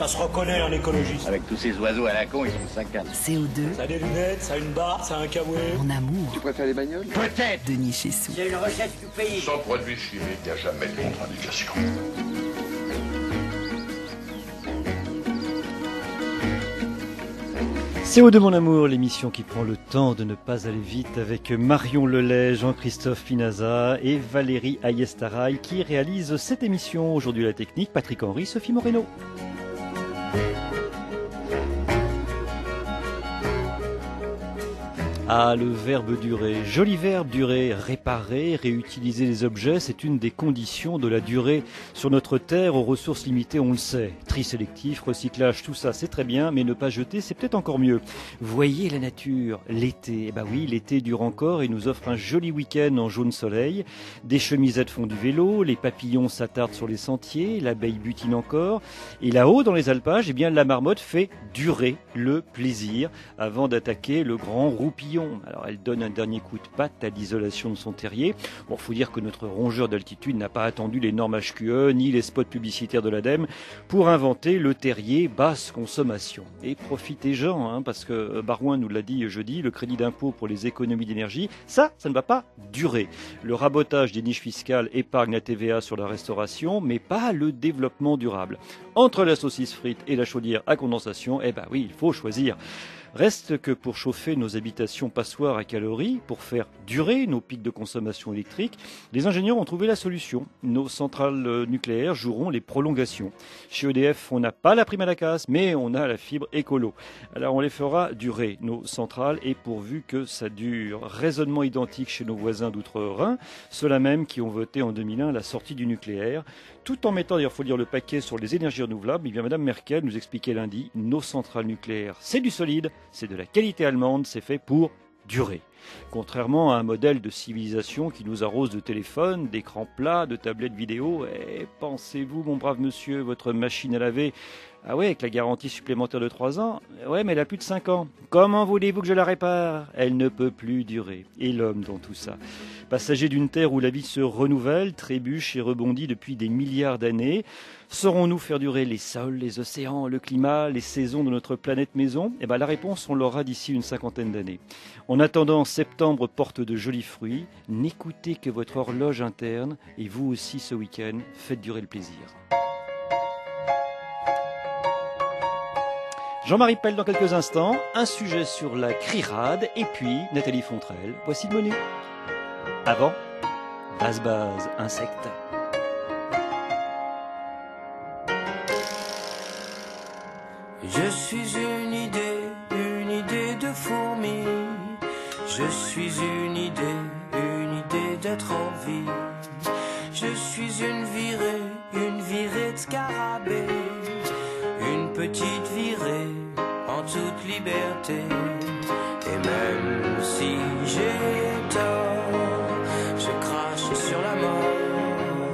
Ça se reconnaît en écologiste. Avec tous ces oiseaux à la con, ils sont saccades. CO2. Ça a des lunettes, ça a une barbe, ça a un kawaii. En amour. Tu préfères les bagnoles? Peut-être. Denis Chessou. C'est une recette du pays. Sans produits chimiques, il n'y a jamais de contre-indication. CO2 mon amour, l'émission qui prend le temps de ne pas aller vite avec Marion Lelay, Jean-Christophe Pinaza et Valérie Ayestaraï qui réalisent cette émission. Aujourd'hui la technique, Patrick Henry, Sophie Moreno. Ah, le verbe durer. Joli verbe durer, réparer, réutiliser les objets, c'est une des conditions de la durée sur notre terre aux ressources limitées, on le sait. Tri sélectif, recyclage, tout ça c'est très bien, mais ne pas jeter c'est peut-être encore mieux. Voyez la nature, l'été. Eh ben oui, l'été dure encore et nous offre un joli week-end en jaune soleil. Des chemisettes font du vélo, les papillons s'attardent sur les sentiers, l'abeille butine encore. Et là-haut, dans les alpages, eh bien la marmotte fait durer le plaisir avant d'attaquer le grand roupillon. Alors elle donne un dernier coup de patte à l'isolation de son terrier. Bon, faut dire que notre rongeur d'altitude n'a pas attendu les normes HQE ni les spots publicitaires de l'ADEME pour inventer le terrier basse consommation. Et profitez-en, parce que Barouin nous l'a dit jeudi, le crédit d'impôt pour les économies d'énergie, ça ne va pas durer. Le rabotage des niches fiscales épargne la TVA sur la restauration, mais pas le développement durable. Entre la saucisse frite et la chaudière à condensation, eh ben oui, il faut choisir. Reste que pour chauffer nos habitations passoires à calories, pour faire durer nos pics de consommation électrique, les ingénieurs ont trouvé la solution. Nos centrales nucléaires joueront les prolongations. Chez EDF, on n'a pas la prime à la casse, mais on a la fibre écolo. Alors on les fera durer, nos centrales, et pourvu que ça dure. Raisonnement identique chez nos voisins d'outre-Rhin, ceux-là même qui ont voté en 2001 la sortie du nucléaire, tout en mettant, d'ailleurs, faut dire, le paquet sur les énergies renouvelables. Eh bien, Madame Merkel nous expliquait lundi, nos centrales nucléaires, c'est du solide, c'est de la qualité allemande, c'est fait pour durer. Contrairement à un modèle de civilisation qui nous arrose de téléphones, d'écrans plats, de tablettes vidéo, et pensez-vous, mon brave monsieur, votre machine à laver, ah ouais, avec la garantie supplémentaire de 3 ans, ouais, mais elle a plus de 5 ans. Comment voulez-vous que je la répare? Elle ne peut plus durer. Et l'homme dans tout ça? Passager d'une terre où la vie se renouvelle, trébuche et rebondit depuis des milliards d'années, saurons-nous faire durer les sols, les océans, le climat, les saisons de notre planète maison? Eh ben, la réponse, on l'aura d'ici une 50aine d'années. En attendant, septembre porte de jolis fruits. N'écoutez que votre horloge interne et vous aussi ce week-end, faites durer le plaisir. Jean-Marie Pell dans quelques instants, un sujet sur la criarde et puis Nathalie Fontrelle. Voici le menu. Avant, base, insectes. Je suis une idée de fourmi. Je suis une idée d'être en vie. Je suis une virée de scarabée. Une petite virée en toute liberté. Et même si j'ai tort, je crache sur la mort.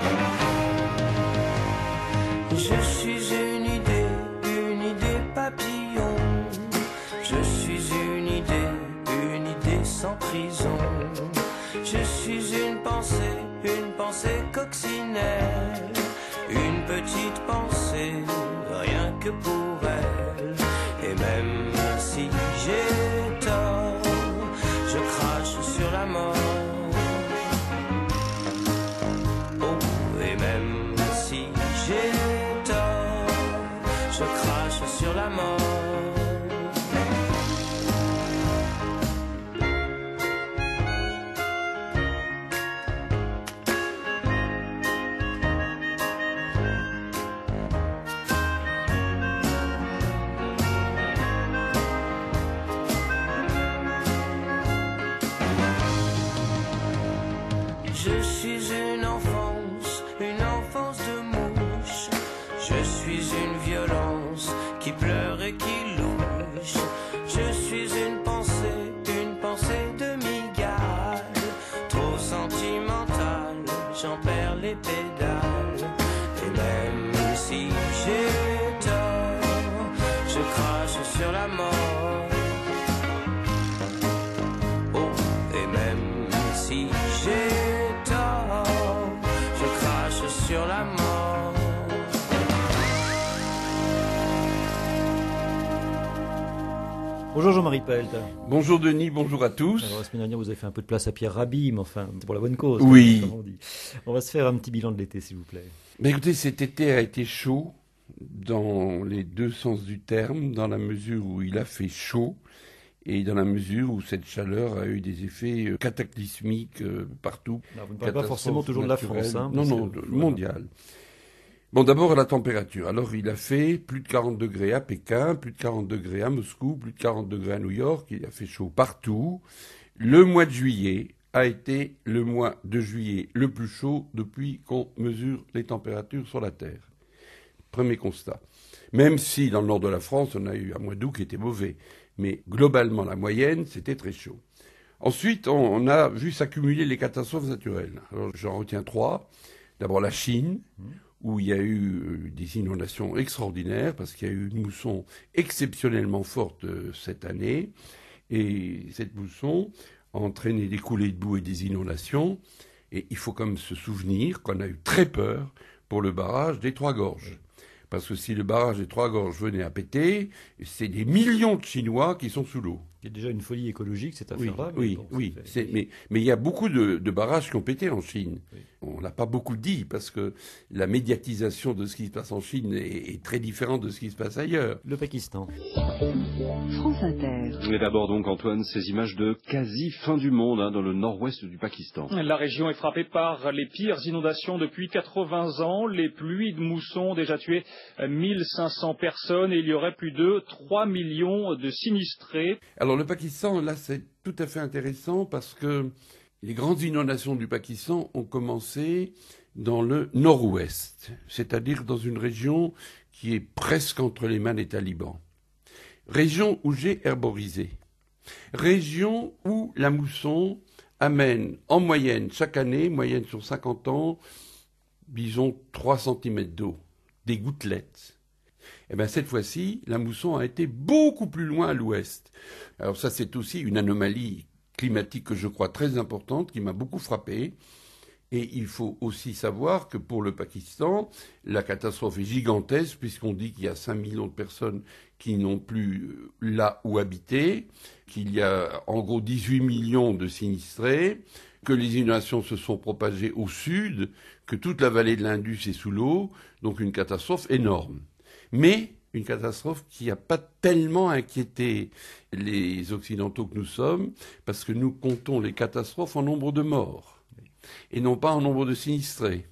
Je suis une idée papillon. Je suis une idée sans prison. Je suis une pensée coccinelle. Une petite pensée, rien que pour elle. Et même si j'ai tort, je crache sur la mort. Oh, et même si j'ai tort, je crache sur la mort. Je suis une enfance de mouche. Je suis une violence qui pleure et qui louche. Je suis une pensée de migale, trop sentimentale, j'en perds les pédales. Et même si j'ai tort, je crache sur la mort. Oh, et même si j'ai tort, je crache sur la mort. Bonjour Jean-Marie Pelt. Bonjour Denis, bonjour à tous. Alors, la semaine dernière, vous avez fait un peu de place à Pierre Rabhi, mais enfin, c'est pour la bonne cause. Oui. Comme on dit. On va se faire un petit bilan de l'été, s'il vous plaît. Mais écoutez, cet été a été chaud dans les deux sens du terme, dans la mesure où il a fait chaud et dans la mesure où cette chaleur a eu des effets cataclysmiques partout. Alors, vous ne parlez pas forcément toujours de la France. Hein, non, mondial. Bon, d'abord la température. Alors, il a fait plus de 40 degrés à Pékin, plus de 40 degrés à Moscou, plus de 40 degrés à New York. Il a fait chaud partout. Le mois de juillet a été le mois de juillet le plus chaud depuis qu'on mesure les températures sur la Terre. Premier constat. Même si dans le nord de la France, on a eu un mois d'août qui était mauvais. Mais globalement, la moyenne, c'était très chaud. Ensuite, on a vu s'accumuler les catastrophes naturelles. Alors, j'en retiens 3. D'abord la Chine, où il y a eu des inondations extraordinaires, parce qu'il y a eu une mousson exceptionnellement forte cette année. Et cette mousson a entraîné des coulées de boue et des inondations. Et il faut quand même se souvenir qu'on a eu très peur pour le barrage des Trois Gorges. Parce que si le barrage des Trois Gorges venait à péter, c'est des millions de Chinois qui sont sous l'eau. Il y a déjà une folie écologique, cette affaire-là. Oui. Mais il y a beaucoup de barrages qui ont pété en Chine. Oui. On l'a pas beaucoup dit, parce que la médiatisation de ce qui se passe en Chine est très différente de ce qui se passe ailleurs. Le Pakistan. France Inter. Mais d'abord donc, Antoine, ces images de quasi fin du monde dans le nord-ouest du Pakistan. La région est frappée par les pires inondations depuis 80 ans. Les pluies de mousson ont déjà tué 1500 personnes et il y aurait plus de 3 millions de sinistrés. Alors le Pakistan, là, c'est tout à fait intéressant parce que les grandes inondations du Pakistan ont commencé dans le nord-ouest, c'est-à-dire dans une région qui est presque entre les mains des talibans. Région où j'ai herborisé. Région où la mousson amène en moyenne, chaque année, moyenne sur 50 ans, disons 3 cm d'eau, des gouttelettes. Eh bien, cette fois-ci, la mousson a été beaucoup plus loin à l'ouest. Alors ça, c'est aussi une anomalie climatique que je crois très importante, qui m'a beaucoup frappé. Et il faut aussi savoir que pour le Pakistan, la catastrophe est gigantesque, puisqu'on dit qu'il y a 5 millions de personnes qui n'ont plus là où habiter, qu'il y a en gros 18 millions de sinistrés, que les inondations se sont propagées au sud, que toute la vallée de l'Indus est sous l'eau, donc une catastrophe énorme. Mais une catastrophe qui n'a pas tellement inquiété les Occidentaux que nous sommes, parce que nous comptons les catastrophes en nombre de morts, et non pas en nombre de sinistrés.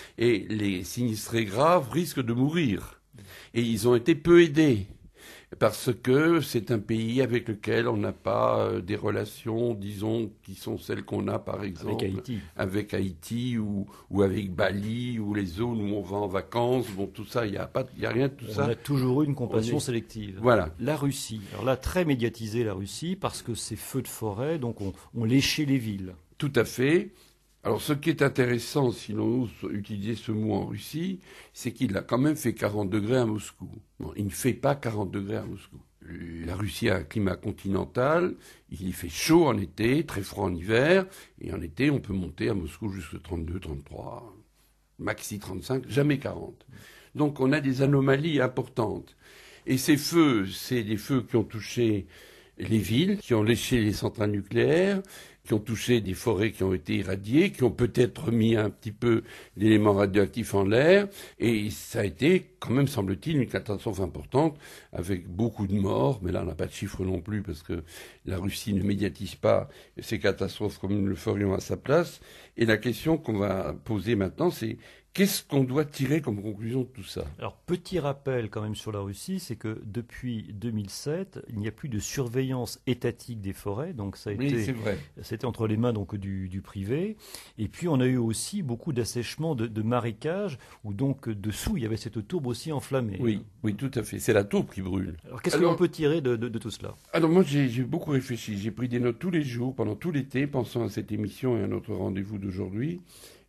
Et les sinistrés graves risquent de mourir. Et ils ont été peu aidés, parce que c'est un pays avec lequel on n'a pas des relations, disons, qui sont celles qu'on a, par exemple, avec Haïti ou avec Bali, ou les zones où on va en vacances. Bon, tout ça, il n'y a rien de tout ça. On a toujours eu une compassion sélective. Voilà. La Russie. Alors là, très médiatisée, la Russie, parce que ces feux de forêt, donc on léchait les villes. Tout à fait. Alors, ce qui est intéressant, si l'on ose utiliser ce mot en Russie, c'est qu'il a quand même fait 40 degrés à Moscou. Bon, il ne fait pas 40 degrés à Moscou. La Russie a un climat continental, il y fait chaud en été, très froid en hiver, et en été, on peut monter à Moscou jusqu'à 32, 33, maxi 35, jamais 40. Donc, on a des anomalies importantes. Et ces feux, c'est des feux qui ont touché les villes, qui ont léché les centrales nucléaires, qui ont touché des forêts qui ont été irradiées, qui ont peut-être mis un petit peu d'éléments radioactifs en l'air, et ça a été, quand même, semble-t-il, une catastrophe importante, avec beaucoup de morts, mais là, on n'a pas de chiffres non plus, parce que la Russie ne médiatise pas ces catastrophes comme nous le ferions à sa place, et la question qu'on va poser maintenant, c'est qu'est-ce qu'on doit tirer comme conclusion de tout ça ? Alors, petit rappel quand même sur la Russie, c'est que depuis 2007, il n'y a plus de surveillance étatique des forêts, donc ça a été, c'est vrai. C'était entre les mains donc du privé. Et puis on a eu aussi beaucoup d'assèchements de marécages, où donc dessous il y avait cette tourbe aussi enflammée. Oui, tout à fait. C'est la tourbe qui brûle. Alors qu'est-ce qu'on peut tirer de tout cela ? Alors moi j'ai beaucoup réfléchi. J'ai pris des notes tous les jours, pendant tout l'été, pensant à cette émission et à notre rendez-vous d'aujourd'hui.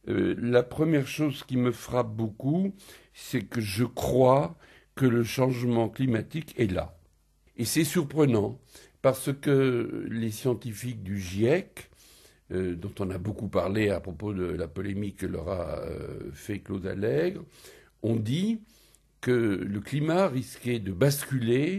La première chose qui me frappe beaucoup, c'est que je crois que le changement climatique est là. Et c'est surprenant, parce que les scientifiques du GIEC, dont on a beaucoup parlé à propos de la polémique que leur a fait Claude Allègre, ont dit que le climat risquait de basculer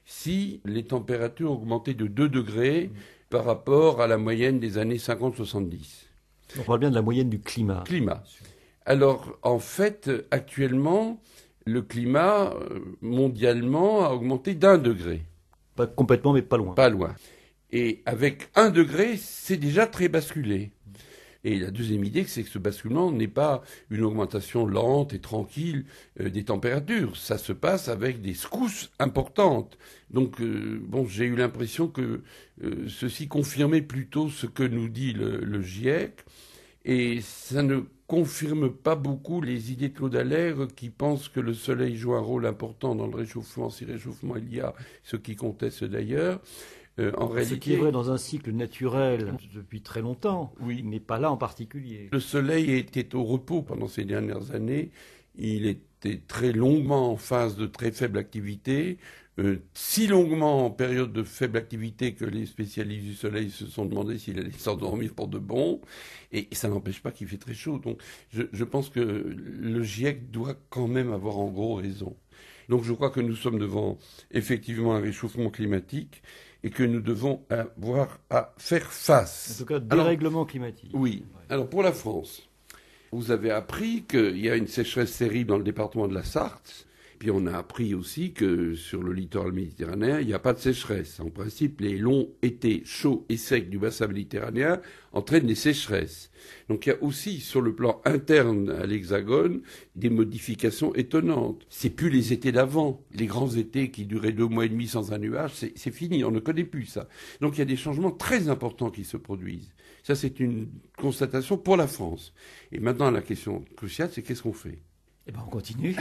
si les températures augmentaient de 2 degrés par rapport à la moyenne des années 50-70. On parle bien de la moyenne du climat. Alors, en fait, actuellement, le climat, mondialement, a augmenté d'1 degré. Pas complètement, mais pas loin. Pas loin. Et avec 1 degré, c'est déjà très basculé. Et la deuxième idée, c'est que ce basculement n'est pas une augmentation lente et tranquille des températures. Ça se passe avec des secousses importantes. Donc, j'ai eu l'impression que ceci confirmait plutôt ce que nous dit le GIEC. Et ça ne confirme pas beaucoup les idées de Claude Allègre qui pense que le soleil joue un rôle important dans le réchauffement, si réchauffement il y a, ce qui conteste d'ailleurs. En réalité, ce qui est vrai dans un cycle naturel depuis très longtemps, oui, mais pas là en particulier. Le soleil était au repos pendant ces dernières années. Il était très longuement en phase de très faible activité, si longuement en période de faible activité que les spécialistes du soleil se sont demandé s'il allait s'endormir pour de bon. Et ça n'empêche pas qu'il fait très chaud. Donc je pense que le GIEC doit quand même avoir en gros raison. Donc je crois que nous sommes devant effectivement un réchauffement climatique et que nous devons avoir à faire face. En tout cas, dérèglement climatique. Oui. Alors pour la France, vous avez appris qu'il y a une sécheresse terrible dans le département de la Sarthe. Puis on a appris aussi que sur le littoral méditerranéen, il n'y a pas de sécheresse. En principe, les longs étés chauds et secs du bassin méditerranéen entraînent des sécheresses. Donc il y a aussi, sur le plan interne à l'Hexagone, des modifications étonnantes. C'est plus les étés d'avant. Les grands étés qui duraient 2 mois et demi sans un nuage, c'est fini, on ne connaît plus ça. Donc il y a des changements très importants qui se produisent. Ça, c'est une constatation pour la France. Et maintenant, la question cruciale, c'est qu'est-ce qu'on fait ? Eh bien, on continue.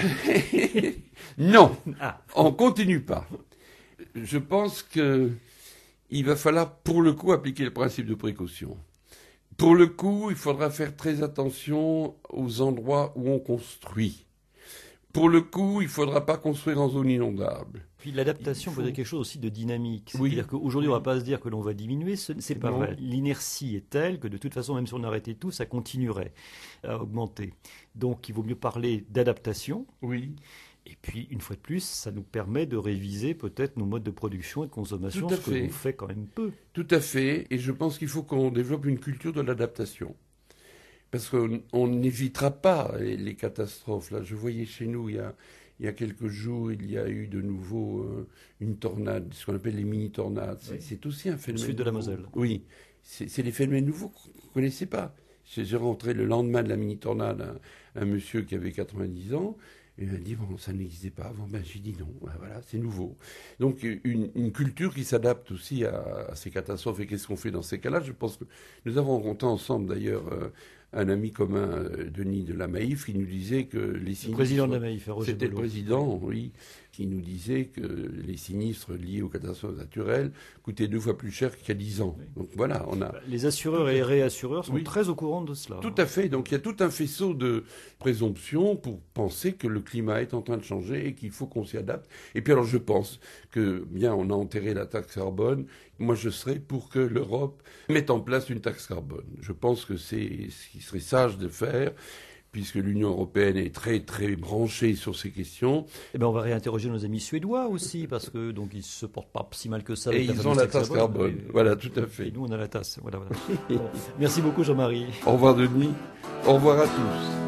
Non, on continue pas. Je pense qu'il va falloir, pour le coup, appliquer le principe de précaution. Pour le coup, il faudra faire très attention aux endroits où on construit. Pour le coup, il ne faudra pas construire en zone inondable. Puis l'adaptation peut être quelque chose aussi de dynamique. Oui. C'est-à-dire qu'aujourd'hui, on ne va pas se dire que l'on va diminuer, c'est pas vrai. L'inertie est telle que de toute façon, même si on arrêtait tout, ça continuerait à augmenter. Donc il vaut mieux parler d'adaptation. Oui. Et puis, une fois de plus, ça nous permet de réviser peut-être nos modes de production et de consommation, ce que l'on fait quand même peu. Tout à fait. Et je pense qu'il faut qu'on développe une culture de l'adaptation. Parce qu'on n'évitera pas les catastrophes. Là, je voyais chez nous, il y a quelques jours, il y a eu de nouveau une tornade, ce qu'on appelle les mini-tornades. Oui. C'est aussi un phénomène. Sud de la Moselle. Oui, c'est des phénomènes nouveaux qu'on ne connaissait pas. J'ai rentré le lendemain de la mini-tornade un monsieur qui avait 90 ans. Et il m'a dit, bon, ça n'existait pas avant. Ben, j'ai dit non, ben, voilà, c'est nouveau. Donc, une culture qui s'adapte aussi à ces catastrophes. Et qu'est-ce qu'on fait dans ces cas-là ? Je pense que nous avons rencontré ensemble, d'ailleurs, un ami commun, Denis de la Maïf, qui nous disait que les sinistres... Le président de la Maïf, Roger C'était Belot. le président, oui, qui nous disait que les sinistres liés aux catastrophes naturelles coûtaient 2 fois plus cher qu'il y a 10 ans. Oui. Donc voilà, on a... Les assureurs et les réassureurs sont très au courant de cela. Tout à fait. Donc il y a tout un faisceau de présomptions pour penser que le climat est en train de changer et qu'il faut qu'on s'y adapte. Et puis alors je pense que, bien, on a enterré la taxe carbone. Moi, je serais pour que l'Europe mette en place une taxe carbone. Je pense que c'est ce qui serait sage de faire, puisque l'Union européenne est très, très branchée sur ces questions. Eh ben, on va réinterroger nos amis suédois aussi, parce que donc ils se portent pas si mal que ça. Et ils ont la taxe carbone. Voilà, tout à fait. Et nous, on a la tasse. Voilà. Bon. Merci beaucoup, Jean-Marie. Au revoir, Denis. Au revoir à tous.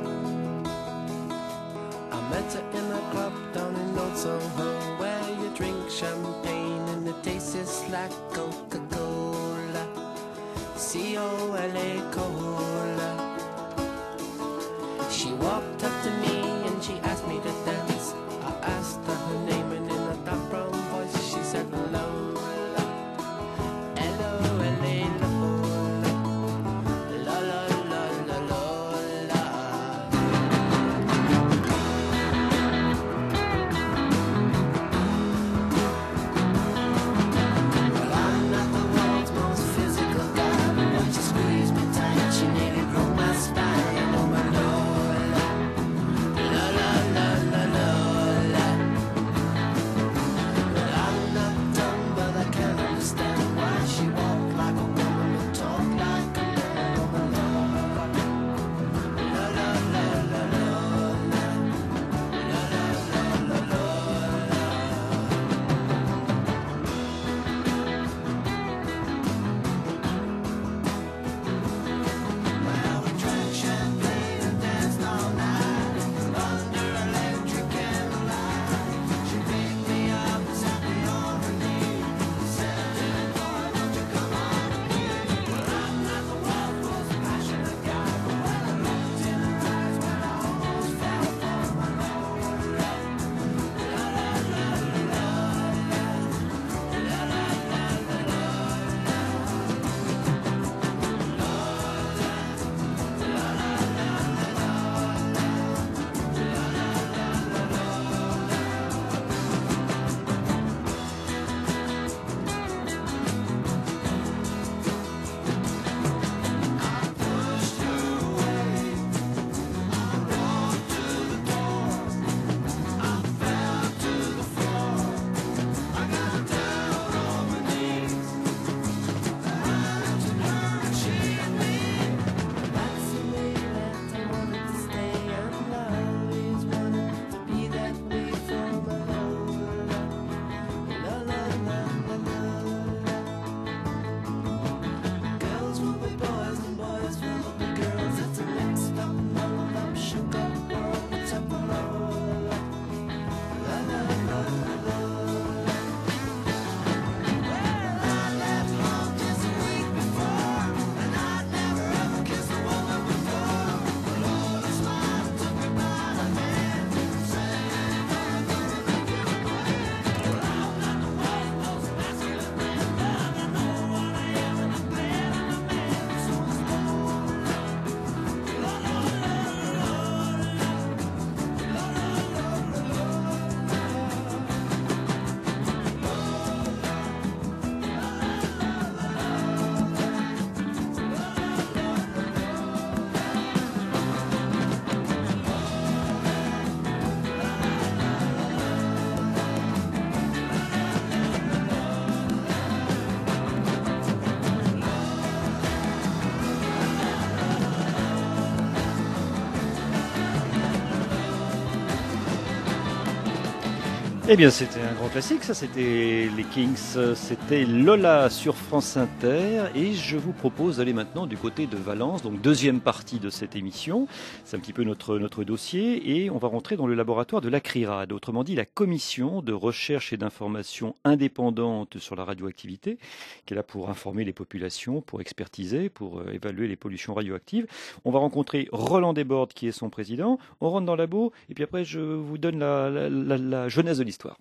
C-O-L-A-Cola. She walked up to me and she asked me to dance. I asked her her name and in a dark brown voice she said Lola. L-O-L-A Lola. La la la la Lola. Well, I'm not the world's most physical guy, but you squeeze me tight, you nearly broke my spine. Oh my Lola, Eh bien, c'était un grand classique, ça, c'était les Kings, c'était Lola sur France Inter, et je vous propose d'aller maintenant du côté de Valence, donc deuxième partie de cette émission. C'est un petit peu notre dossier, et on va rentrer dans le laboratoire de la CRIRAD, autrement dit la commission de recherche et d'information indépendante sur la radioactivité, qui est là pour informer les populations, pour expertiser, pour évaluer les pollutions radioactives. On va rencontrer Roland Desbordes, qui est son président. On rentre dans le labo, et puis après, je vous donne la jeunesse de l'histoire.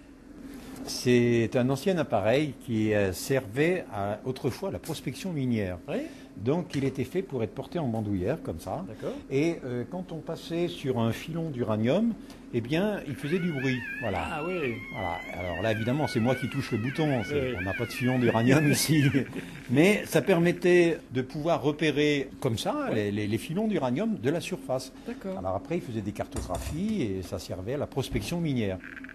C'est un ancien appareil qui servait autrefois à la prospection minière. Oui. Donc il était fait pour être porté en bandoulière, comme ça. D'accord. Et quand on passait sur un filon d'uranium, eh bien, il faisait du bruit. Voilà. Ah oui. Voilà. Alors là, évidemment, c'est moi qui touche le bouton. Oui. On n'a pas de filon d'uranium ici. Mais ça permettait de pouvoir repérer comme ça les filons d'uranium de la surface. D'accord. Alors après, il faisait des cartographies et ça servait à la prospection minière.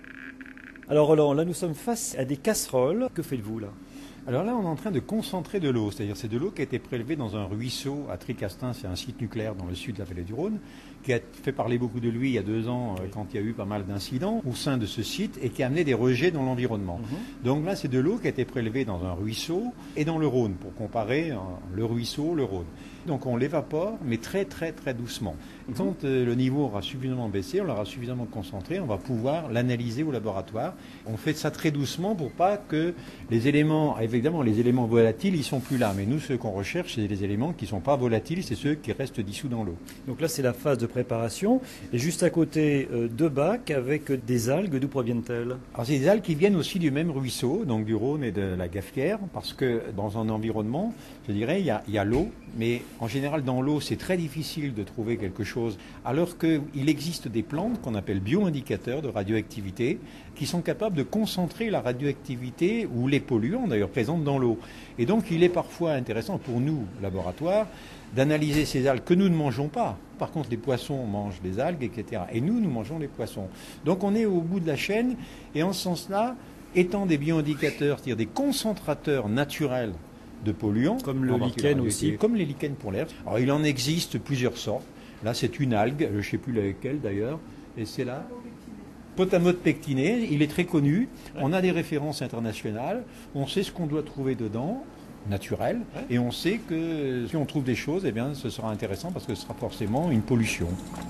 Alors Roland, là nous sommes face à des casseroles. Que faites-vous là ? Alors là, on est en train de concentrer de l'eau, c'est-à-dire c'est de l'eau qui a été prélevée dans un ruisseau à Tricastin, c'est un site nucléaire dans le sud de la vallée du Rhône, qui a fait parler beaucoup de lui il y a 2 ans quand il y a eu pas mal d'incidents au sein de ce site et qui a amené des rejets dans l'environnement. Donc là, c'est de l'eau qui a été prélevée dans un ruisseau et dans le Rhône, pour comparer le ruisseau, le Rhône. Donc on l'évapore, mais très très très doucement. Quand le niveau aura suffisamment baissé, on l'aura suffisamment concentré, on va pouvoir l'analyser au laboratoire. On fait ça très doucement pour pas que les éléments, évidemment les éléments volatiles, ils sont plus là. Mais nous, ce qu'on recherche, c'est les éléments qui ne sont pas volatiles, c'est ceux qui restent dissous dans l'eau. Donc là, c'est la phase de préparation. Et juste à côté, 2 bacs avec des algues. D'où proviennent-elles ? Alors c'est des algues qui viennent aussi du même ruisseau, donc du Rhône et de la Gaffière, parce que dans un environnement, je dirais, il y a l'eau, mais en général, dans l'eau, c'est très difficile de trouver quelque chose, alors qu'il existe des plantes qu'on appelle bioindicateurs de radioactivité, qui sont capables de concentrer la radioactivité ou les polluants, d'ailleurs, présents dans l'eau. Et donc, il est parfois intéressant pour nous, laboratoire, d'analyser ces algues que nous ne mangeons pas. Par contre, les poissons mangent les algues, etc. Et nous mangeons les poissons. Donc, on est au bout de la chaîne, et en ce sens-là, étant des bioindicateurs, c'est-à-dire des concentrateurs naturels de polluants. Comme le lichen aussi. Comme les lichens pour l'air. Alors il en existe plusieurs sortes. Là c'est une algue, je ne sais plus laquelle d'ailleurs, et c'est là. Potamode pectiné, il est très connu. On a des références internationales. On sait ce qu'on doit trouver dedans, naturel, et on sait que si on trouve des choses, eh bien ce sera intéressant parce que ce sera forcément une pollution.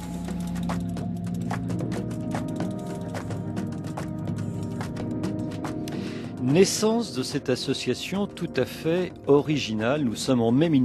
Naissance de cette association tout à fait originale. Nous sommes en mai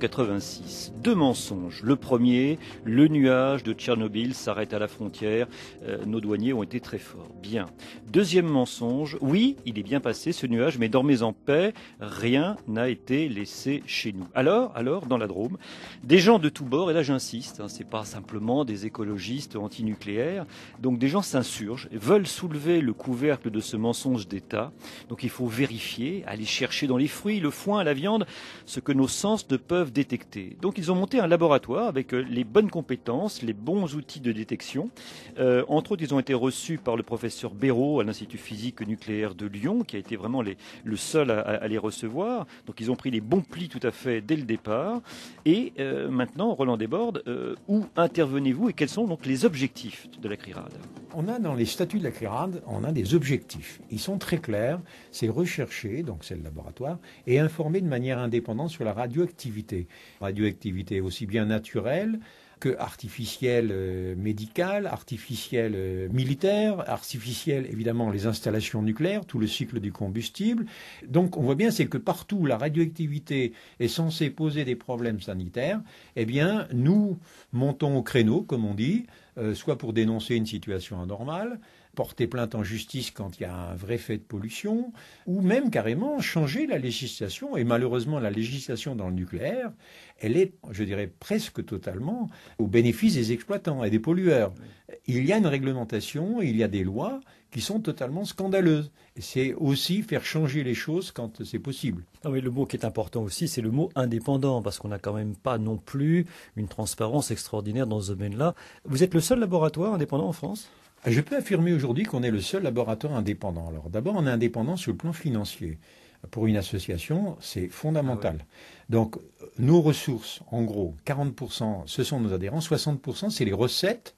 1986. 2 mensonges. Le premier, le nuage de Tchernobyl s'arrête à la frontière. Nos douaniers ont été très forts. Bien. Deuxième mensonge. Oui, il est bien passé ce nuage, mais dormez en paix. Rien n'a été laissé chez nous. Alors, dans la Drôme, des gens de tous bords, et là j'insiste, c'est pas simplement des écologistes antinucléaires. Donc des gens s'insurgent, veulent soulever le couvercle de ce mensonge d'État. Donc il faut vérifier, aller chercher dans les fruits, le foin, la viande, ce que nos sens ne peuvent détecter. Donc ils ont monté un laboratoire avec les bonnes compétences, les bons outils de détection. Entre autres, ils ont été reçus par le professeur Béraud à l'Institut physique nucléaire de Lyon, qui a été vraiment le seul à les recevoir. Donc ils ont pris les bons plis tout à fait dès le départ. Et maintenant, Roland Desbordes, où intervenez-vous et quels sont donc les objectifs de la CRIRAD ? On a dans les statuts de la CRIRAD, on a des objectifs. Ils sont très clairs. C'est rechercher, donc c'est le laboratoire, et informer de manière indépendante sur la radioactivité. Radioactivité aussi bien naturelle que artificielle médicale, artificielle militaire, artificielle évidemment les installations nucléaires, tout le cycle du combustible. Donc on voit bien c'est que partout où la radioactivité est censée poser des problèmes sanitaires, eh bien nous montons au créneau, comme on dit, soit pour dénoncer une situation anormale, porter plainte en justice quand il y a un vrai fait de pollution, ou même carrément changer la législation. Et malheureusement, la législation dans le nucléaire, elle est, je dirais, presque totalement au bénéfice des exploitants et des pollueurs. Il y a une réglementation, il y a des lois qui sont totalement scandaleuses. Et c'est aussi faire changer les choses quand c'est possible. Ah oui, le mot qui est important aussi, c'est le mot indépendant, parce qu'on n'a quand même pas non plus une transparence extraordinaire dans ce domaine-là. Vous êtes le seul laboratoire indépendant en France ? Je peux affirmer aujourd'hui qu'on est le seul laboratoire indépendant. Alors d'abord, on est indépendant sur le plan financier. Pour une association, c'est fondamental. Ah ouais. Donc, nos ressources, en gros, 40%, ce sont nos adhérents, 60%, c'est les recettes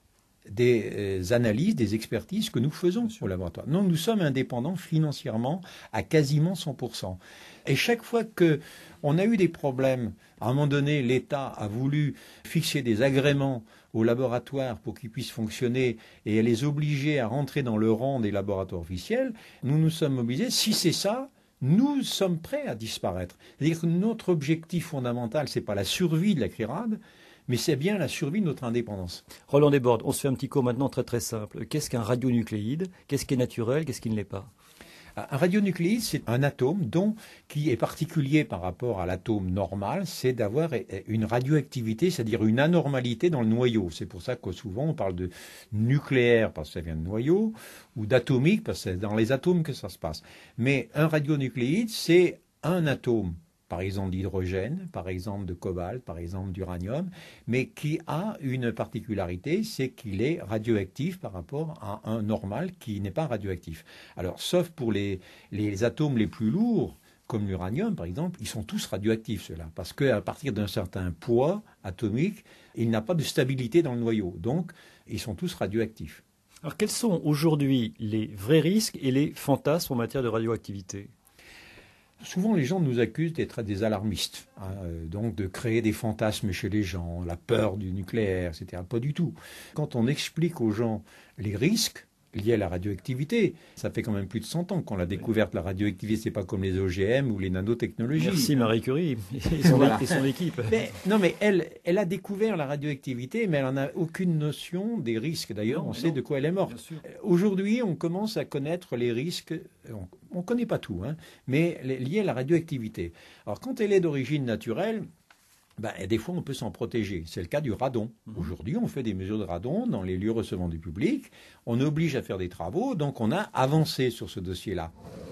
des analyses, des expertises que nous faisons au laboratoire. Donc nous sommes indépendants financièrement à quasiment 100%. Et chaque fois qu'on a eu des problèmes, à un moment donné, l'État a voulu fixer des agréments aux laboratoires pour qu'ils puissent fonctionner et les obliger à rentrer dans le rang des laboratoires officiels, nous nous sommes mobilisés. Si c'est ça, nous sommes prêts à disparaître. C'est-à-dire que notre objectif fondamental, ce n'est pas la survie de la CRIRAD, mais c'est bien la survie de notre indépendance. Roland Desbordes, on se fait un petit cours maintenant très très simple. Qu'est-ce qu'un radionucléide? Qu'est-ce qui est naturel? Qu'est-ce qui ne l'est pas? Un radionucléide, c'est un atome qui est particulier par rapport à l'atome normal, c'est d'avoir une radioactivité, c'est-à-dire une anormalité dans le noyau. C'est pour ça que souvent on parle de nucléaire parce que ça vient de noyau, ou d'atomique parce que c'est dans les atomes que ça se passe. Mais un radionucléide, c'est un atome, par exemple d'hydrogène, par exemple de cobalt, par exemple d'uranium, mais qui a une particularité, c'est qu'il est radioactif par rapport à un normal qui n'est pas radioactif. Alors, sauf pour les atomes les plus lourds, comme l'uranium par exemple, ils sont tous radioactifs ceux-là, parce qu'à partir d'un certain poids atomique, il n'a pas de stabilité dans le noyau, donc ils sont tous radioactifs. Alors, quels sont aujourd'hui les vrais risques et les fantasmes en matière de radioactivité ? Souvent, les gens nous accusent d'être des alarmistes, donc de créer des fantasmes chez les gens, la peur du nucléaire, etc. Pas du tout. Quand on explique aux gens les risques liés à la radioactivité, ça fait quand même plus de 100 ans qu'on l'a découverte, la radioactivité, c'est pas comme les OGM ou les nanotechnologies. Merci Marie Curie et son équipe. Mais elle a découvert la radioactivité, mais elle n'en a aucune notion des risques. D'ailleurs, on sait de quoi elle est morte. Aujourd'hui, on commence à connaître les risques. On ne connaît pas tout, mais liés à la radioactivité. Alors, quand elle est d'origine naturelle, des fois, on peut s'en protéger. C'est le cas du radon. Aujourd'hui, on fait des mesures de radon dans les lieux recevant du public. On oblige à faire des travaux, donc on a avancé sur ce dossier-là.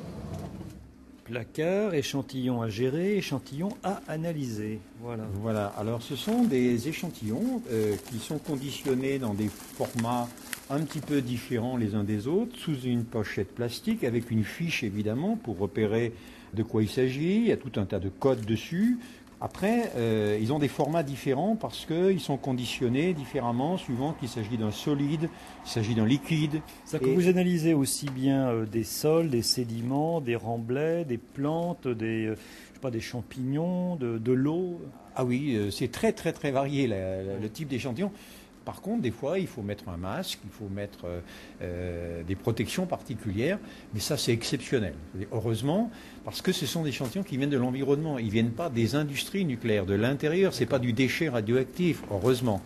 Placard, échantillon à gérer, échantillon à analyser. Voilà. Alors, ce sont des échantillons qui sont conditionnés dans des formats un petit peu différents les uns des autres, sous une pochette plastique, avec une fiche, évidemment, pour repérer de quoi il s'agit. Il y a tout un tas de codes dessus. Après, ils ont des formats différents parce qu'ils sont conditionnés différemment, suivant qu'il s'agit d'un solide, il s'agit d'un liquide. C'est-à-dire que vous analysez aussi bien des sols, des sédiments, des remblais, des plantes, des champignons, de l'eau. Ah oui, c'est très très très varié le type d'échantillon. Par contre, des fois, il faut mettre un masque, il faut mettre des protections particulières, mais ça, c'est exceptionnel. Heureusement, parce que ce sont des échantillons qui viennent de l'environnement. Ils ne viennent pas des industries nucléaires, de l'intérieur. Ce n'est pas du déchet radioactif, heureusement.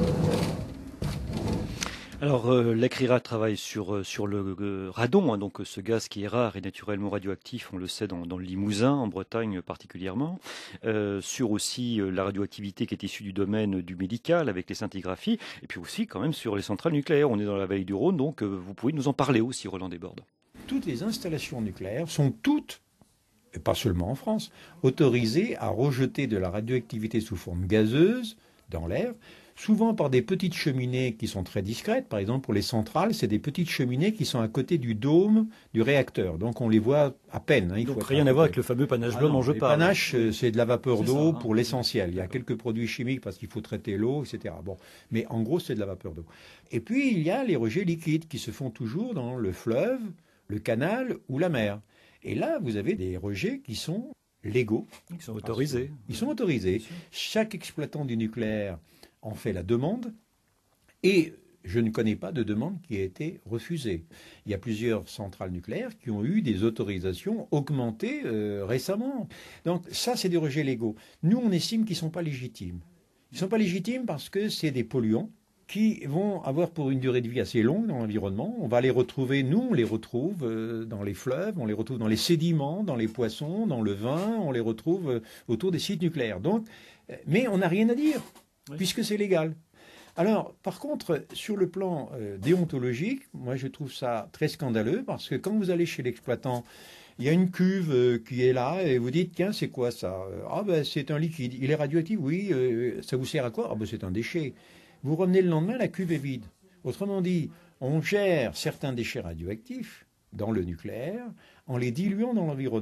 Alors, la CRIRAD travaille sur le radon, donc ce gaz qui est rare et naturellement radioactif, on le sait dans le Limousin, en Bretagne particulièrement, sur aussi la radioactivité qui est issue du domaine du médical avec les scintigraphies, et puis aussi quand même sur les centrales nucléaires. On est dans la vallée du Rhône, donc vous pouvez nous en parler aussi, Roland Desbordes. Toutes les installations nucléaires sont toutes, et pas seulement en France, autorisées à rejeter de la radioactivité sous forme gazeuse dans l'air, souvent par des petites cheminées qui sont très discrètes. Par exemple, pour les centrales, c'est des petites cheminées qui sont à côté du dôme du réacteur. Donc on les voit à peine. Donc rien à voir avec le fameux panache blanc dont je parle. Le panache, c'est de la vapeur d'eau pour l'essentiel. Il y a quelques produits chimiques parce qu'il faut traiter l'eau, etc. Bon, mais en gros, c'est de la vapeur d'eau. Et puis, il y a les rejets liquides qui se font toujours dans le fleuve, le canal ou la mer. Et là, vous avez des rejets qui sont légaux. Ils sont autorisés. Ils sont autorisés. Chaque exploitant du nucléaire en fait la demande, et je ne connais pas de demande qui a été refusée. Il y a plusieurs centrales nucléaires qui ont eu des autorisations augmentées récemment. Donc ça, c'est des rejets légaux. Nous, on estime qu'ils ne sont pas légitimes. Ils ne sont pas légitimes parce que c'est des polluants qui vont avoir pour une durée de vie assez longue dans l'environnement. On va les retrouver, nous, on les retrouve dans les fleuves, on les retrouve dans les sédiments, dans les poissons, dans le vin, on les retrouve autour des sites nucléaires. Donc, mais on n'a rien à dire. Oui. Puisque c'est légal. Alors, par contre, sur le plan déontologique, moi je trouve ça très scandaleux parce que quand vous allez chez l'exploitant, il y a une cuve qui est là et vous dites, tiens, c'est quoi ça? C'est un liquide. Il est radioactif? Oui. Ça vous sert à quoi? C'est un déchet. Vous revenez le lendemain, la cuve est vide. Autrement dit, on gère certains déchets radioactifs dans le nucléaire en les diluant dans l'environnement.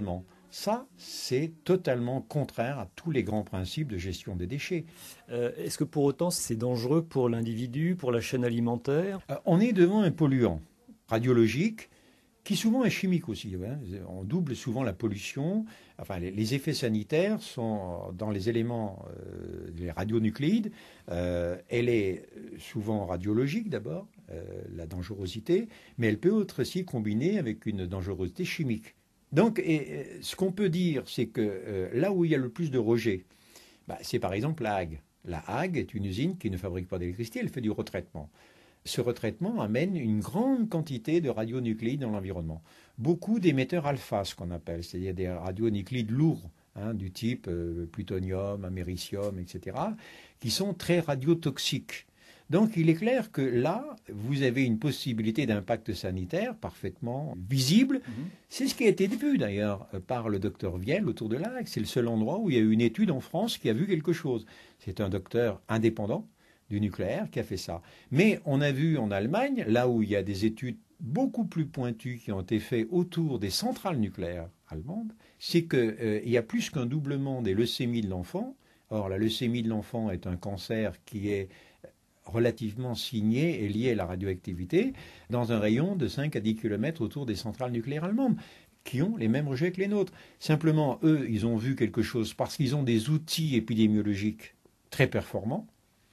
Ça, c'est totalement contraire à tous les grands principes de gestion des déchets. Est-ce que pour autant c'est dangereux pour l'individu, pour la chaîne alimentaire? On est devant un polluant radiologique qui souvent est chimique aussi. Hein. On double souvent la pollution. Enfin, les effets sanitaires sont dans les éléments, les radionucléides. Elle est souvent radiologique d'abord, la dangerosité, mais elle peut être aussi combinée avec une dangerosité chimique. Donc, ce qu'on peut dire, c'est que là où il y a le plus de rejets, c'est par exemple la Hague. La Hague est une usine qui ne fabrique pas d'électricité, elle fait du retraitement. Ce retraitement amène une grande quantité de radionucléides dans l'environnement. Beaucoup d'émetteurs alpha, ce qu'on appelle, c'est-à-dire des radionucléides lourds, du type plutonium, américium, etc., qui sont très radiotoxiques. Donc il est clair que là, vous avez une possibilité d'impact sanitaire parfaitement visible. C'est ce qui a été vu d'ailleurs par le docteur Viel autour de la Hague. C'est le seul endroit où il y a eu une étude en France qui a vu quelque chose. C'est un docteur indépendant du nucléaire qui a fait ça. Mais on a vu en Allemagne, là où il y a des études beaucoup plus pointues qui ont été faites autour des centrales nucléaires allemandes, c'est qu'il y a plus qu'un doublement des leucémies de l'enfant. Or, la leucémie de l'enfant est un cancer qui est relativement signé et lié à la radioactivité dans un rayon de 5 à 10 km autour des centrales nucléaires allemandes, qui ont les mêmes rejets que les nôtres. Simplement, eux, ils ont vu quelque chose parce qu'ils ont des outils épidémiologiques très performants.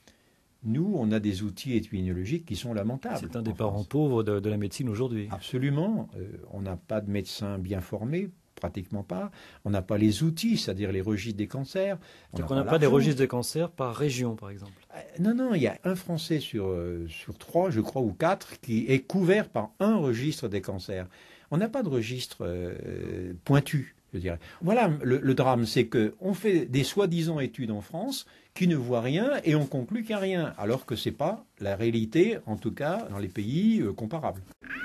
Nous, on a des outils épidémiologiques qui sont lamentables. C'est un des parents pauvres de la médecine aujourd'hui. Absolument. On n'a pas de médecins bien formés, pratiquement pas. On n'a pas les outils, c'est-à-dire les registres des cancers. Donc on n'a pas des registres de cancers par région, par exemple. Non, il y a un Français sur 3, je crois, ou 4, qui est couvert par un registre des cancers. On n'a pas de registre pointu, je dirais. Voilà, le drame, c'est qu'on fait des soi-disant études en France qui ne voient rien et on conclut qu'il n'y a rien, alors que ce n'est pas la réalité, en tout cas dans les pays comparables.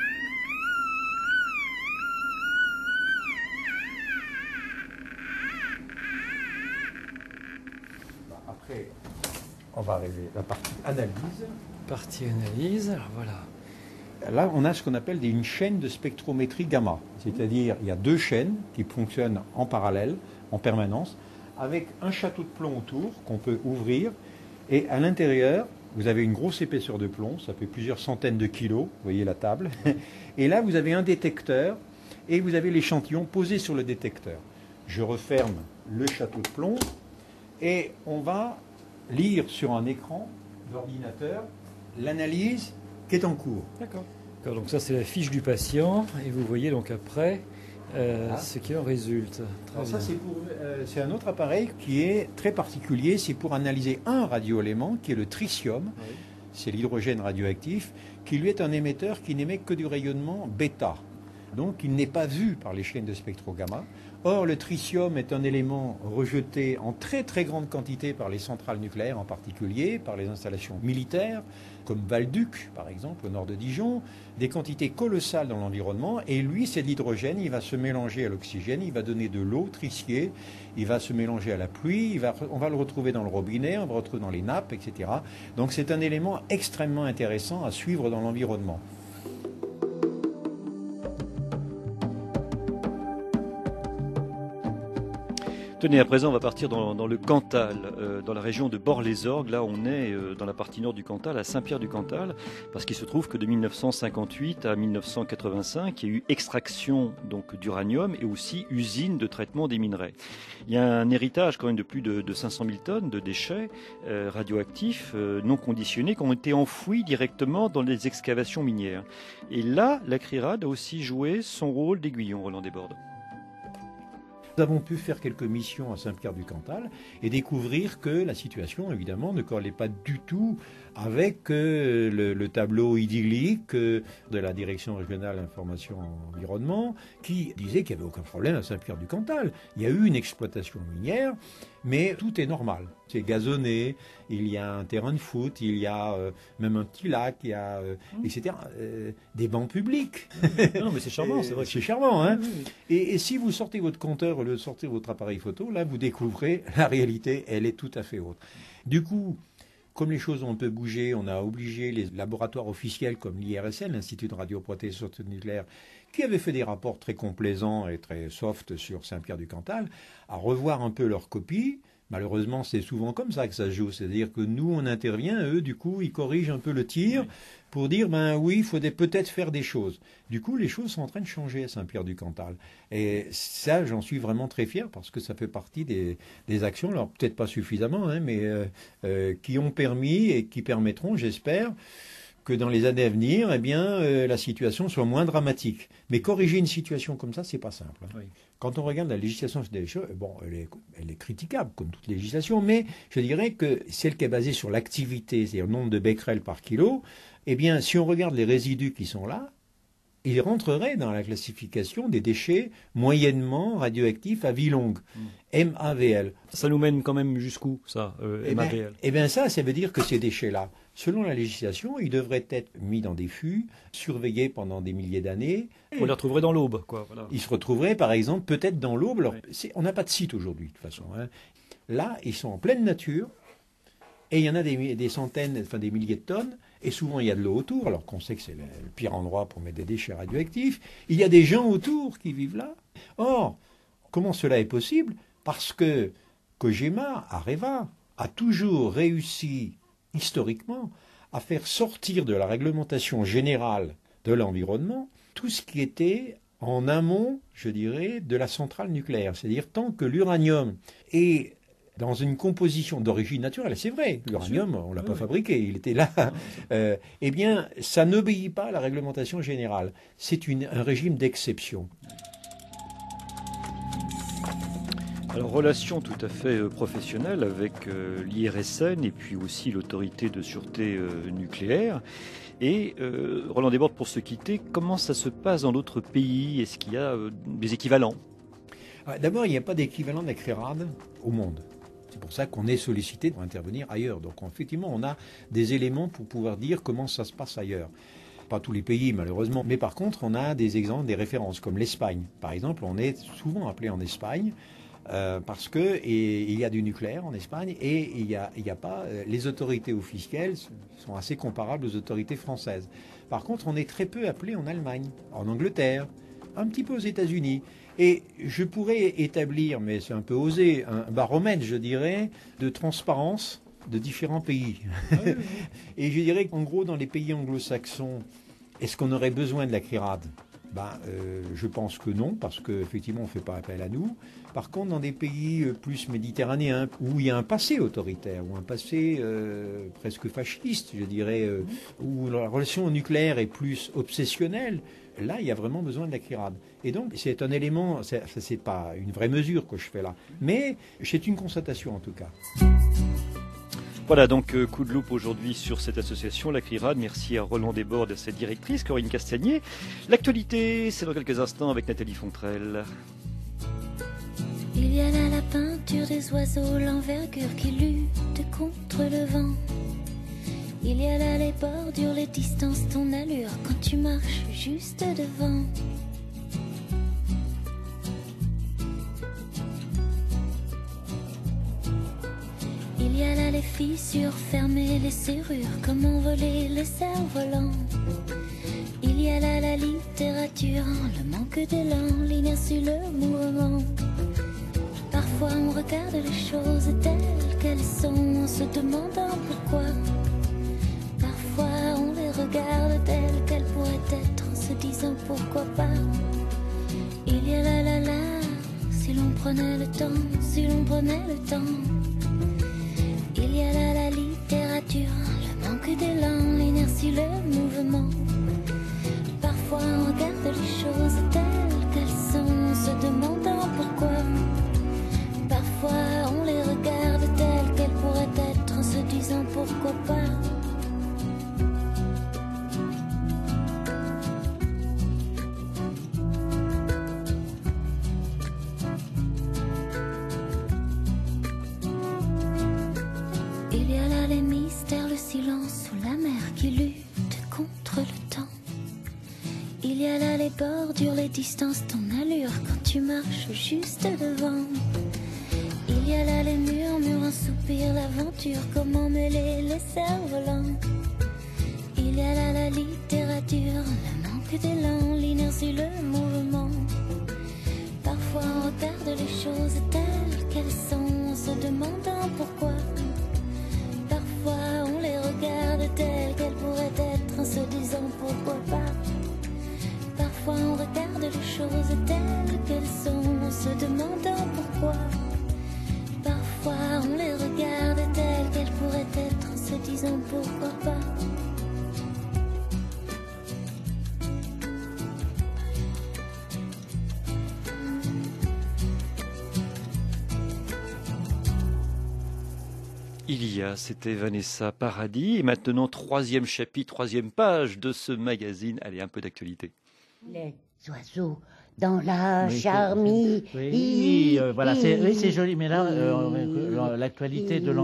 Après, on va arriver à la partie analyse. Partie analyse, alors voilà. Là, on a ce qu'on appelle une chaîne de spectrométrie gamma. C'est-à-dire, il y a 2 chaînes qui fonctionnent en parallèle, en permanence, avec un château de plomb autour qu'on peut ouvrir. Et à l'intérieur, vous avez une grosse épaisseur de plomb, ça fait plusieurs centaines de kilos, vous voyez la table. Et là, vous avez un détecteur et vous avez l'échantillon posé sur le détecteur. Je referme le château de plomb et on va lire sur un écran d'ordinateur l'analyse qui est en cours. D'accord. Donc ça, c'est la fiche du patient et vous voyez donc après ce qui en résulte. Alors ça, c'est un autre appareil qui est très particulier. C'est pour analyser un radioélément qui est le tritium. Oui. C'est l'hydrogène radioactif qui lui est un émetteur qui n'émet que du rayonnement bêta. Donc il n'est pas vu par les chaînes de spectrogamma. Or, le tritium est un élément rejeté en très très grande quantité par les centrales nucléaires, en particulier par les installations militaires, comme Valduc, par exemple, au nord de Dijon, des quantités colossales dans l'environnement. Et lui, c'est de l'hydrogène, il va se mélanger à l'oxygène, il va donner de l'eau tritiée, il va se mélanger à la pluie, on va le retrouver dans le robinet, on va le retrouver dans les nappes, etc. Donc c'est un élément extrêmement intéressant à suivre dans l'environnement. Tenez, à présent, on va partir dans le Cantal, dans la région de Bort-les-Orgues. Là, on est dans la partie nord du Cantal, à Saint-Pierre-du-Cantal, parce qu'il se trouve que de 1958 à 1985, il y a eu extraction donc d'uranium et aussi usine de traitement des minerais. Il y a un héritage quand même de plus de 500 000 tonnes de déchets radioactifs non conditionnés qui ont été enfouis directement dans les excavations minières. Et là, la CRIRAD a aussi joué son rôle d'aiguillon, Roland Desbordes. Nous avons pu faire quelques missions à Saint-Pierre-du-Cantal et découvrir que la situation, évidemment, ne corrélait pas du tout avec le tableau idyllique de la Direction régionale information environnement qui disait qu'il n'y avait aucun problème à Saint-Pierre-du-Cantal. Il y a eu une exploitation minière, mais tout est normal. C'est gazonné, il y a un terrain de foot, il y a même un petit lac, il y a, etc. Des bancs publics. Non, mais c'est charmant, c'est vrai. C'est charmant, hein. Oui. Et si vous sortez votre compteur au lieu de sortir votre appareil photo, là, vous découvrez la réalité, elle est tout à fait autre. Du coup, Comme les choses ont un peu bougé, on a obligé les laboratoires officiels comme l'IRSN, l'Institut de radioprotection nucléaire, qui avait fait des rapports très complaisants et très soft sur Saint-Pierre-du-Cantal, à revoir un peu leurs copies. Malheureusement, c'est souvent comme ça que ça se joue. C'est-à-dire que nous, on intervient, eux, du coup, ils corrigent un peu le tir pour dire, ben oui, il faudrait peut-être faire des choses. Du coup, les choses sont en train de changer à Saint-Pierre-du-Cantal. Et ça, j'en suis vraiment très fier parce que ça fait partie des actions, alors peut-être pas suffisamment, hein, mais qui ont permis et qui permettront, j'espère, que dans les années à venir, eh bien, la situation soit moins dramatique. Mais corriger une situation comme ça, c'est pas simple. Hein. Oui. Quand on regarde la législation des choses, bon, elle est critiquable, comme toute législation, mais je dirais que celle qui est basée sur l'activité, c'est-à-dire le nombre de becquerels par kilo, eh bien, si on regarde les résidus qui sont là, ils rentreraient dans la classification des déchets moyennement radioactifs à vie longue, MAVL. Ça nous mène quand même jusqu'où, ça, MAVL? Eh bien, ça veut dire que ces déchets-là, selon la législation, ils devraient être mis dans des fûts, surveillés pendant des milliers d'années. On les retrouverait dans l'Aube, quoi. Voilà. Ils se retrouveraient, par exemple, peut-être dans l'Aube. Alors, on n'a pas de site aujourd'hui, de toute façon. Hein. Là, ils sont en pleine nature, et il y en a des centaines, enfin des milliers de tonnes, et souvent il y a de l'eau autour, alors qu'on sait que c'est le pire endroit pour mettre des déchets radioactifs. Il y a des gens autour qui vivent là. Or, comment cela est possible? Parce que Kojima, Areva, a toujours réussi, historiquement, à faire sortir de la réglementation générale de l'environnement tout ce qui était en amont, je dirais, de la centrale nucléaire. C'est-à-dire tant que l'uranium est dans une composition d'origine naturelle, c'est vrai, l'uranium, on ne l'a pas fabriqué, il était là, eh bien, ça n'obéit pas à la réglementation générale. C'est un régime d'exception. Alors, relation tout à fait professionnelle avec l'IRSN et puis aussi l'autorité de sûreté nucléaire. Et Roland Desbordes, pour se quitter, comment ça se passe dans d'autres pays? Est-ce qu'il y a des équivalents? D'abord, il n'y a pas d'équivalent de la CRIRAD au monde. C'est pour ça qu'on est sollicité pour intervenir ailleurs. Donc, effectivement, on a des éléments pour pouvoir dire comment ça se passe ailleurs. Pas tous les pays, malheureusement. Mais par contre, on a des exemples, des références, comme l'Espagne. Par exemple, on est souvent appelé en Espagne parce qu'il y a du nucléaire en Espagne et il y a pas... les autorités officielles sont assez comparables aux autorités françaises. Par contre, on est très peu appelé en Allemagne, en Angleterre, un petit peu aux États-Unis. Et je pourrais établir, mais c'est un peu osé, un baromètre, je dirais, de transparence de différents pays. Et je dirais qu'en gros, dans les pays anglo-saxons, est-ce qu'on aurait besoin de la CRIRAD? Je pense que non, parce qu'effectivement, on ne fait pas appel à nous. Par contre, dans des pays plus méditerranéens, où il y a un passé autoritaire, ou un passé presque fasciste, je dirais, où la relation nucléaire est plus obsessionnelle, là, il y a vraiment besoin de la CRIRAD. Et donc, c'est un élément, c'est pas une vraie mesure que je fais là, mais c'est une constatation en tout cas. Voilà, donc coup de loupe aujourd'hui sur cette association, la CRIRAD. Merci à Roland Desbordes et à sa directrice, Corinne Castagnier. L'actualité, c'est dans quelques instants avec Nathalie Fontrelle. Il y a là la peinture des oiseaux, l'envergure qui lutte contre le vent. Il y a là les bordures, les distances, ton allure quand tu marches juste devant. Il y a là les fissures fermées, les serrures, comment voler le cerf-volant. Il y a là la littérature, le manque d'élan, l'inertie, le mouvement. Parfois on regarde les choses telles qu'elles sont en se demandant pourquoi. Parfois on les regarde telles qu'elles pourraient être en se disant pourquoi pas. Il y a là, si l'on prenait le temps, si l'on prenait le temps. Il y a là la littérature, le manque d'élan, l'inertie, le mouvement. Parfois on regarde les choses telles qu'elles sont en se demandant pourquoi. Parfois on les regarde telles qu'elles pourraient être en se disant pourquoi pas. Il y a là les mystères, le silence sous la mer qui lutte contre le temps. Il y a là les bordures, les distances, ton allure quand tu marches juste devant. Il y a a là les murmures, un soupir, l'aventure, comment mêler les cerfs-volants. Il y a là la littérature, le manque d'élan, l'inertie, le mouvement. Parfois on regarde les choses telles qu'elles sont, en se demandant pourquoi. Parfois on les regarde telles qu'elles pourraient être, en se disant pourquoi pas. Parfois on regarde les choses telles qu'elles sont, en se demandant pourquoi. Parfois on les regarde telles qu'elles pourraient être, en se disant pourquoi pas. C'était Vanessa Paradis. Et maintenant, 3e chapitre, 3e page de ce magazine. Allez, un peu d'actualité. Les oiseaux dans la charmille. Oui, voilà, c'est joli, mais là, l'actualité de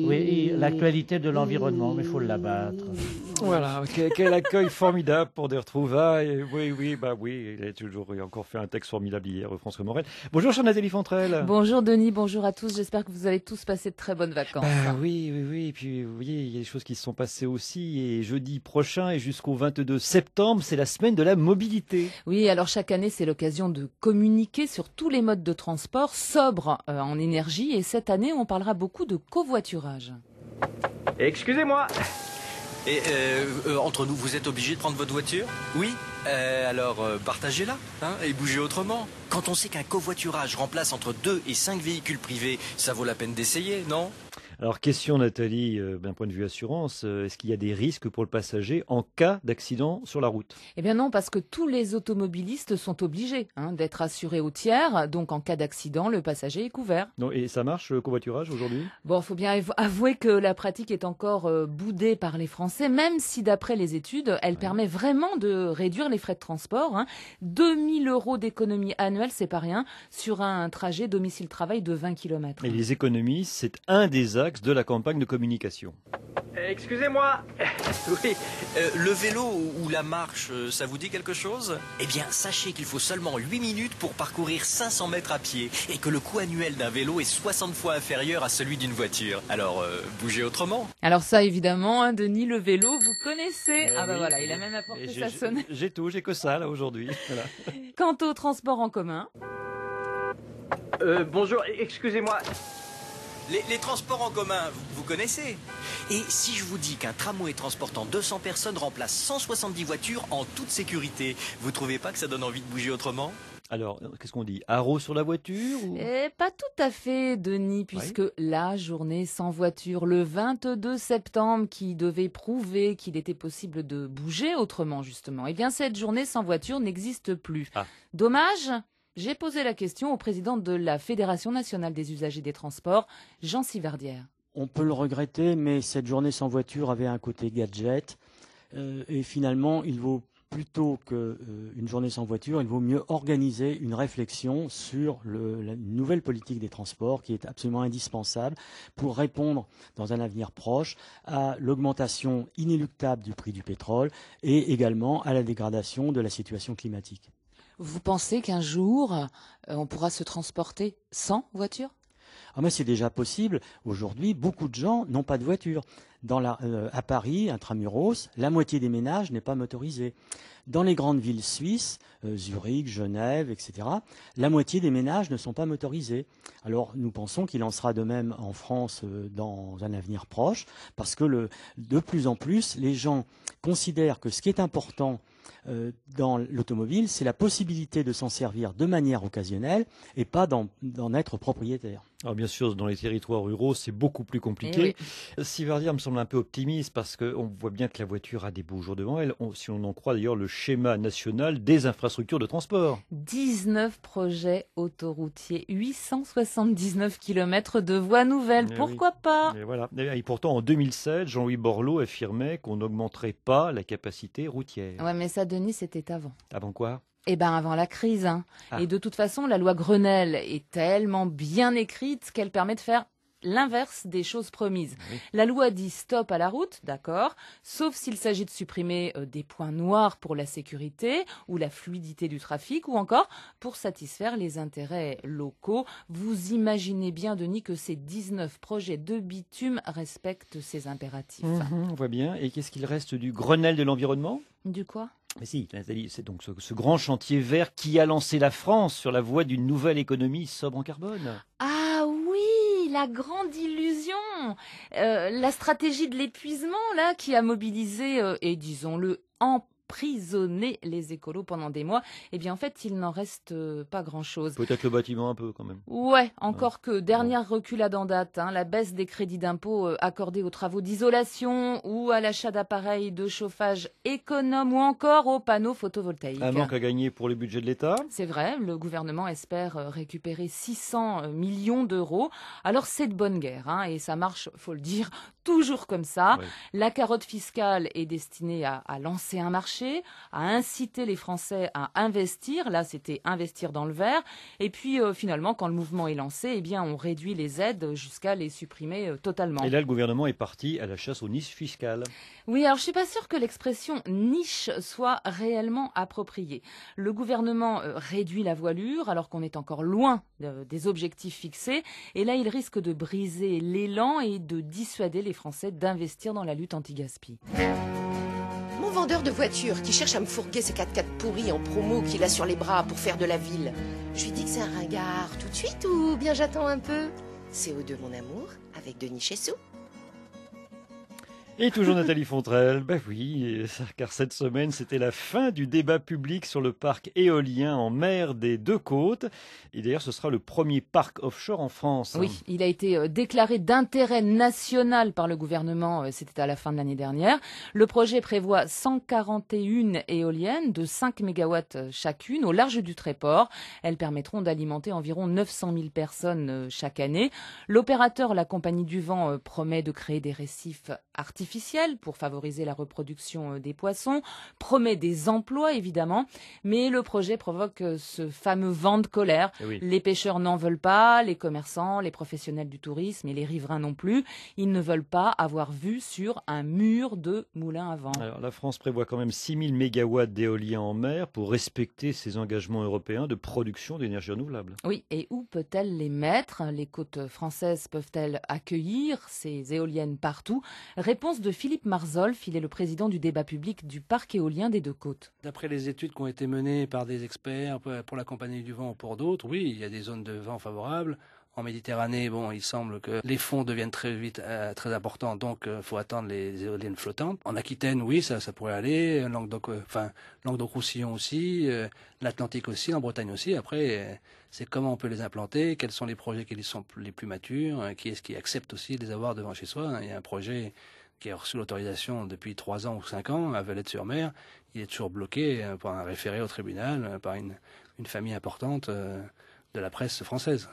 l'environnement, mais il faut l'abattre. Voilà, quel accueil formidable pour des retrouvailles. Oui, il a toujours encore fait un texte formidable hier, François Morel. Bonjour, chère Nathalie Fontrelle. Bonjour Denis, bonjour à tous. J'espère que vous avez tous passé de très bonnes vacances. Oui. Et puis, vous voyez, il y a des choses qui se sont passées aussi. Et jeudi prochain et jusqu'au 22 septembre, c'est la semaine de la mobilité. Oui, alors chaque année, c'est l'occasion de communiquer sur tous les modes de transport sobres en énergie. Et cette année, on parlera beaucoup de covoiturage. Excusez-moi. Et entre nous, vous êtes obligé de prendre votre voiture? Oui. Alors partagez-la et bougez autrement. Quand on sait qu'un covoiturage remplace entre 2 et 5 véhicules privés, ça vaut la peine d'essayer, non? Alors, question Nathalie, d'un point de vue assurance, est-ce qu'il y a des risques pour le passager en cas d'accident sur la route? Eh bien non, parce que tous les automobilistes sont obligés d'être assurés au tiers, donc en cas d'accident, le passager est couvert. Non, et ça marche le covoiturage aujourd'hui? Bon, il faut bien avouer que la pratique est encore boudée par les Français, même si d'après les études, elle permet vraiment de réduire les frais de transport. 2 000 € d'économie annuelle, c'est pas rien, sur un trajet domicile-travail de 20 km. Et les économies, c'est un des axes de la campagne de communication. Excusez-moi. Oui. Le vélo ou la marche, ça vous dit quelque chose? Eh bien, sachez qu'il faut seulement 8 minutes pour parcourir 500 mètres à pied et que le coût annuel d'un vélo est 60 fois inférieur à celui d'une voiture. Alors, bougez autrement. Alors ça, évidemment, Denis, le vélo, vous connaissez. Voilà, il a même apporté sa sonnette. J'ai que ça, là, aujourd'hui. Voilà. Quant au transport en commun... Bonjour, excusez-moi. Les transports en commun, vous connaissez? Et si je vous dis qu'un tramway transportant 200 personnes remplace 170 voitures en toute sécurité, vous trouvez pas que ça donne envie de bouger autrement? Alors, qu'est-ce qu'on dit? Haro sur la voiture ou... Pas tout à fait, Denis, puisque la journée sans voiture, le 22 septembre, qui devait prouver qu'il était possible de bouger autrement, justement, eh bien, cette journée sans voiture n'existe plus. Dommage. J'ai posé la question au président de la Fédération nationale des usagers des transports, Jean Sivardière. On peut le regretter, mais cette journée sans voiture avait un côté gadget. Et finalement, il vaut plutôt qu'une journée sans voiture, il vaut mieux organiser une réflexion sur la nouvelle politique des transports qui est absolument indispensable pour répondre dans un avenir proche à l'augmentation inéluctable du prix du pétrole et également à la dégradation de la situation climatique. Vous pensez qu'un jour, on pourra se transporter sans voiture? Mais c'est déjà possible. Aujourd'hui, beaucoup de gens n'ont pas de voiture. À Paris, intramuros, la moitié des ménages n'est pas motorisée. Dans les grandes villes suisses, Zurich, Genève, etc., la moitié des ménages ne sont pas motorisés. Alors nous pensons qu'il en sera de même en France dans un avenir proche, parce que de plus en plus, les gens considèrent que ce qui est important dans l'automobile, c'est la possibilité de s'en servir de manière occasionnelle et pas d'en être propriétaire. Alors bien sûr, dans les territoires ruraux, c'est beaucoup plus compliqué. Sivardière me semble un peu optimiste parce qu'on voit bien que la voiture a des beaux jours devant elle, si on en croit d'ailleurs le schéma national des infrastructures de transport. 19 projets autoroutiers, 879 km de voies nouvelles, pourquoi pas? Et voilà. Et pourtant, en 2007, Jean-Louis Borloo affirmait qu'on n'augmenterait pas la capacité routière. Ouais, mais ça, Denis, c'était avant. Avant quoi? Avant la crise. Et de toute façon, la loi Grenelle est tellement bien écrite qu'elle permet de faire l'inverse des choses promises. Oui. La loi dit stop à la route, d'accord, sauf s'il s'agit de supprimer des points noirs pour la sécurité ou la fluidité du trafic ou encore pour satisfaire les intérêts locaux. Vous imaginez bien, Denis, que ces 19 projets de bitume respectent ces impératifs. On voit bien. Et qu'est-ce qu'il reste du Grenelle de l'environnement ? Du quoi ? Mais si, Nathalie, c'est donc ce grand chantier vert qui a lancé la France sur la voie d'une nouvelle économie sobre en carbone. Ah oui, la grande illusion, la stratégie de l'épuisement là qui a mobilisé et disons-le emprisonné les écolos pendant des mois. Eh bien en fait, il n'en reste pas grand-chose. Peut-être le bâtiment un peu quand même. Ouais, encore que dernière reculade en date, la baisse des crédits d'impôt accordés aux travaux d'isolation ou à l'achat d'appareils de chauffage économes ou encore aux panneaux photovoltaïques. Un manque à gagner pour le budget de l'État. C'est vrai, le gouvernement espère récupérer 600 millions d'euros. Alors c'est de bonne guerre, et ça marche, faut le dire, toujours comme ça. Oui. La carotte fiscale est destinée à lancer un marché, à inciter les Français à investir. Là, c'était investir dans le vert. Et puis, finalement, quand le mouvement est lancé, eh bien, on réduit les aides jusqu'à les supprimer totalement. Et là, le gouvernement est parti à la chasse aux niches fiscales. Oui, alors je suis pas sûre que l'expression niche soit réellement appropriée. Le gouvernement réduit la voilure alors qu'on est encore loin des objectifs fixés. Et là, il risque de briser l'élan et de dissuader les Français d'investir dans la lutte anti-gaspi. Mon vendeur de voitures qui cherche à me fourguer ses 4x4 pourris en promo qu'il a sur les bras pour faire de la ville. Je lui dis que c'est un ringard tout de suite ou bien j'attends un peu? CO2 mon amour, avec Denis Chessou. Et toujours Nathalie Fontrelle, ben oui, car cette semaine, c'était la fin du débat public sur le parc éolien en mer des Deux-Côtes. Et d'ailleurs, ce sera le premier parc offshore en France. Oui, il a été déclaré d'intérêt national par le gouvernement, c'était à la fin de l'année dernière. Le projet prévoit 141 éoliennes de 5 MW chacune au large du Tréport. Elles permettront d'alimenter environ 900 000 personnes chaque année. L'opérateur, la Compagnie du Vent, promet de créer des récifs artificiels pour favoriser la reproduction des poissons, promet des emplois évidemment, mais le projet provoque ce fameux vent de colère. Oui. Les pêcheurs n'en veulent pas, les commerçants, les professionnels du tourisme et les riverains non plus. Ils ne veulent pas avoir vue sur un mur de moulins à vent. Alors, la France prévoit quand même 6 000 MW d'éolien en mer pour respecter ses engagements européens de production d'énergie renouvelable. Oui, et où peut-elle les mettre? Les côtes françaises peuvent-elles accueillir ces éoliennes partout? Réponse de Philippe Marzolf, il est le président du débat public du parc éolien des Deux-Côtes. D'après les études qui ont été menées par des experts pour la Compagnie du Vent ou pour d'autres, oui, il y a des zones de vent favorables. En Méditerranée, bon, il semble que les fonds deviennent très vite très importants, donc il faut attendre les éoliennes flottantes. En Aquitaine, oui, ça pourrait aller. Languedoc-Roussillon aussi, l'Atlantique aussi, en Bretagne aussi. Après, c'est comment on peut les implanter, quels sont les projets qui sont les plus matures, qui est-ce qui accepte aussi de les avoir devant chez soi. Il y a un projet qui a reçu l'autorisation depuis 3 ans ou 5 ans à Valette-sur-Mer, il est toujours bloqué par un référé au tribunal, par une famille importante de la presse française.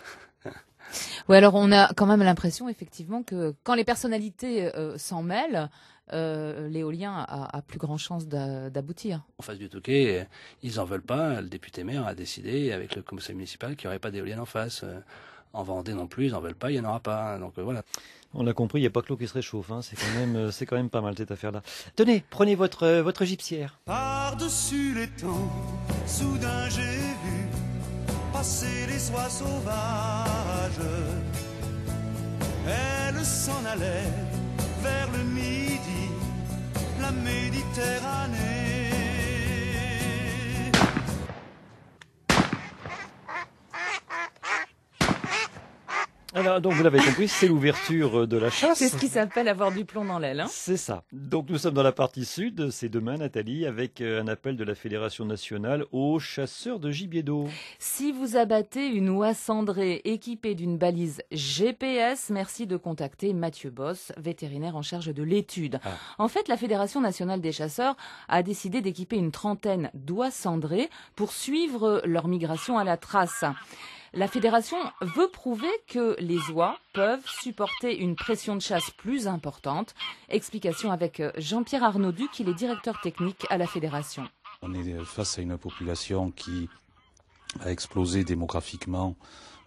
Oui, alors on a quand même l'impression effectivement que quand les personnalités s'en mêlent, l'éolien a plus grand chance d'aboutir. En face du Touquet, ils en veulent pas. Le député maire a décidé avec le conseil municipal qu'il n'y aurait pas d'éolienne en face. En Vendée non plus, ils n'en veulent pas, il n'y en aura pas. Donc voilà. On l'a compris, il n'y a pas que l'eau qui se réchauffe. C'est quand même pas mal cette affaire-là. Tenez, prenez votre gypsière. Par-dessus les temps, soudain j'ai vu passer les oies sauvages. Elles s'en allaient vers le midi, la Méditerranée. Alors, donc vous l'avez compris, c'est l'ouverture de la chasse. C'est ce qui s'appelle avoir du plomb dans l'aile. C'est ça. Donc nous sommes dans la partie sud, c'est demain Nathalie, avec un appel de la Fédération nationale aux chasseurs de gibier d'eau. Si vous abattez une oie cendrée équipée d'une balise GPS, merci de contacter Mathieu Boss, vétérinaire en charge de l'étude. En fait, la Fédération nationale des chasseurs a décidé d'équiper une trentaine d'oies cendrées pour suivre leur migration à la trace. La fédération veut prouver que les oies peuvent supporter une pression de chasse plus importante. Explication avec Jean-Pierre Arnaudu, qui est directeur technique à la fédération. On est face à une population qui a explosé démographiquement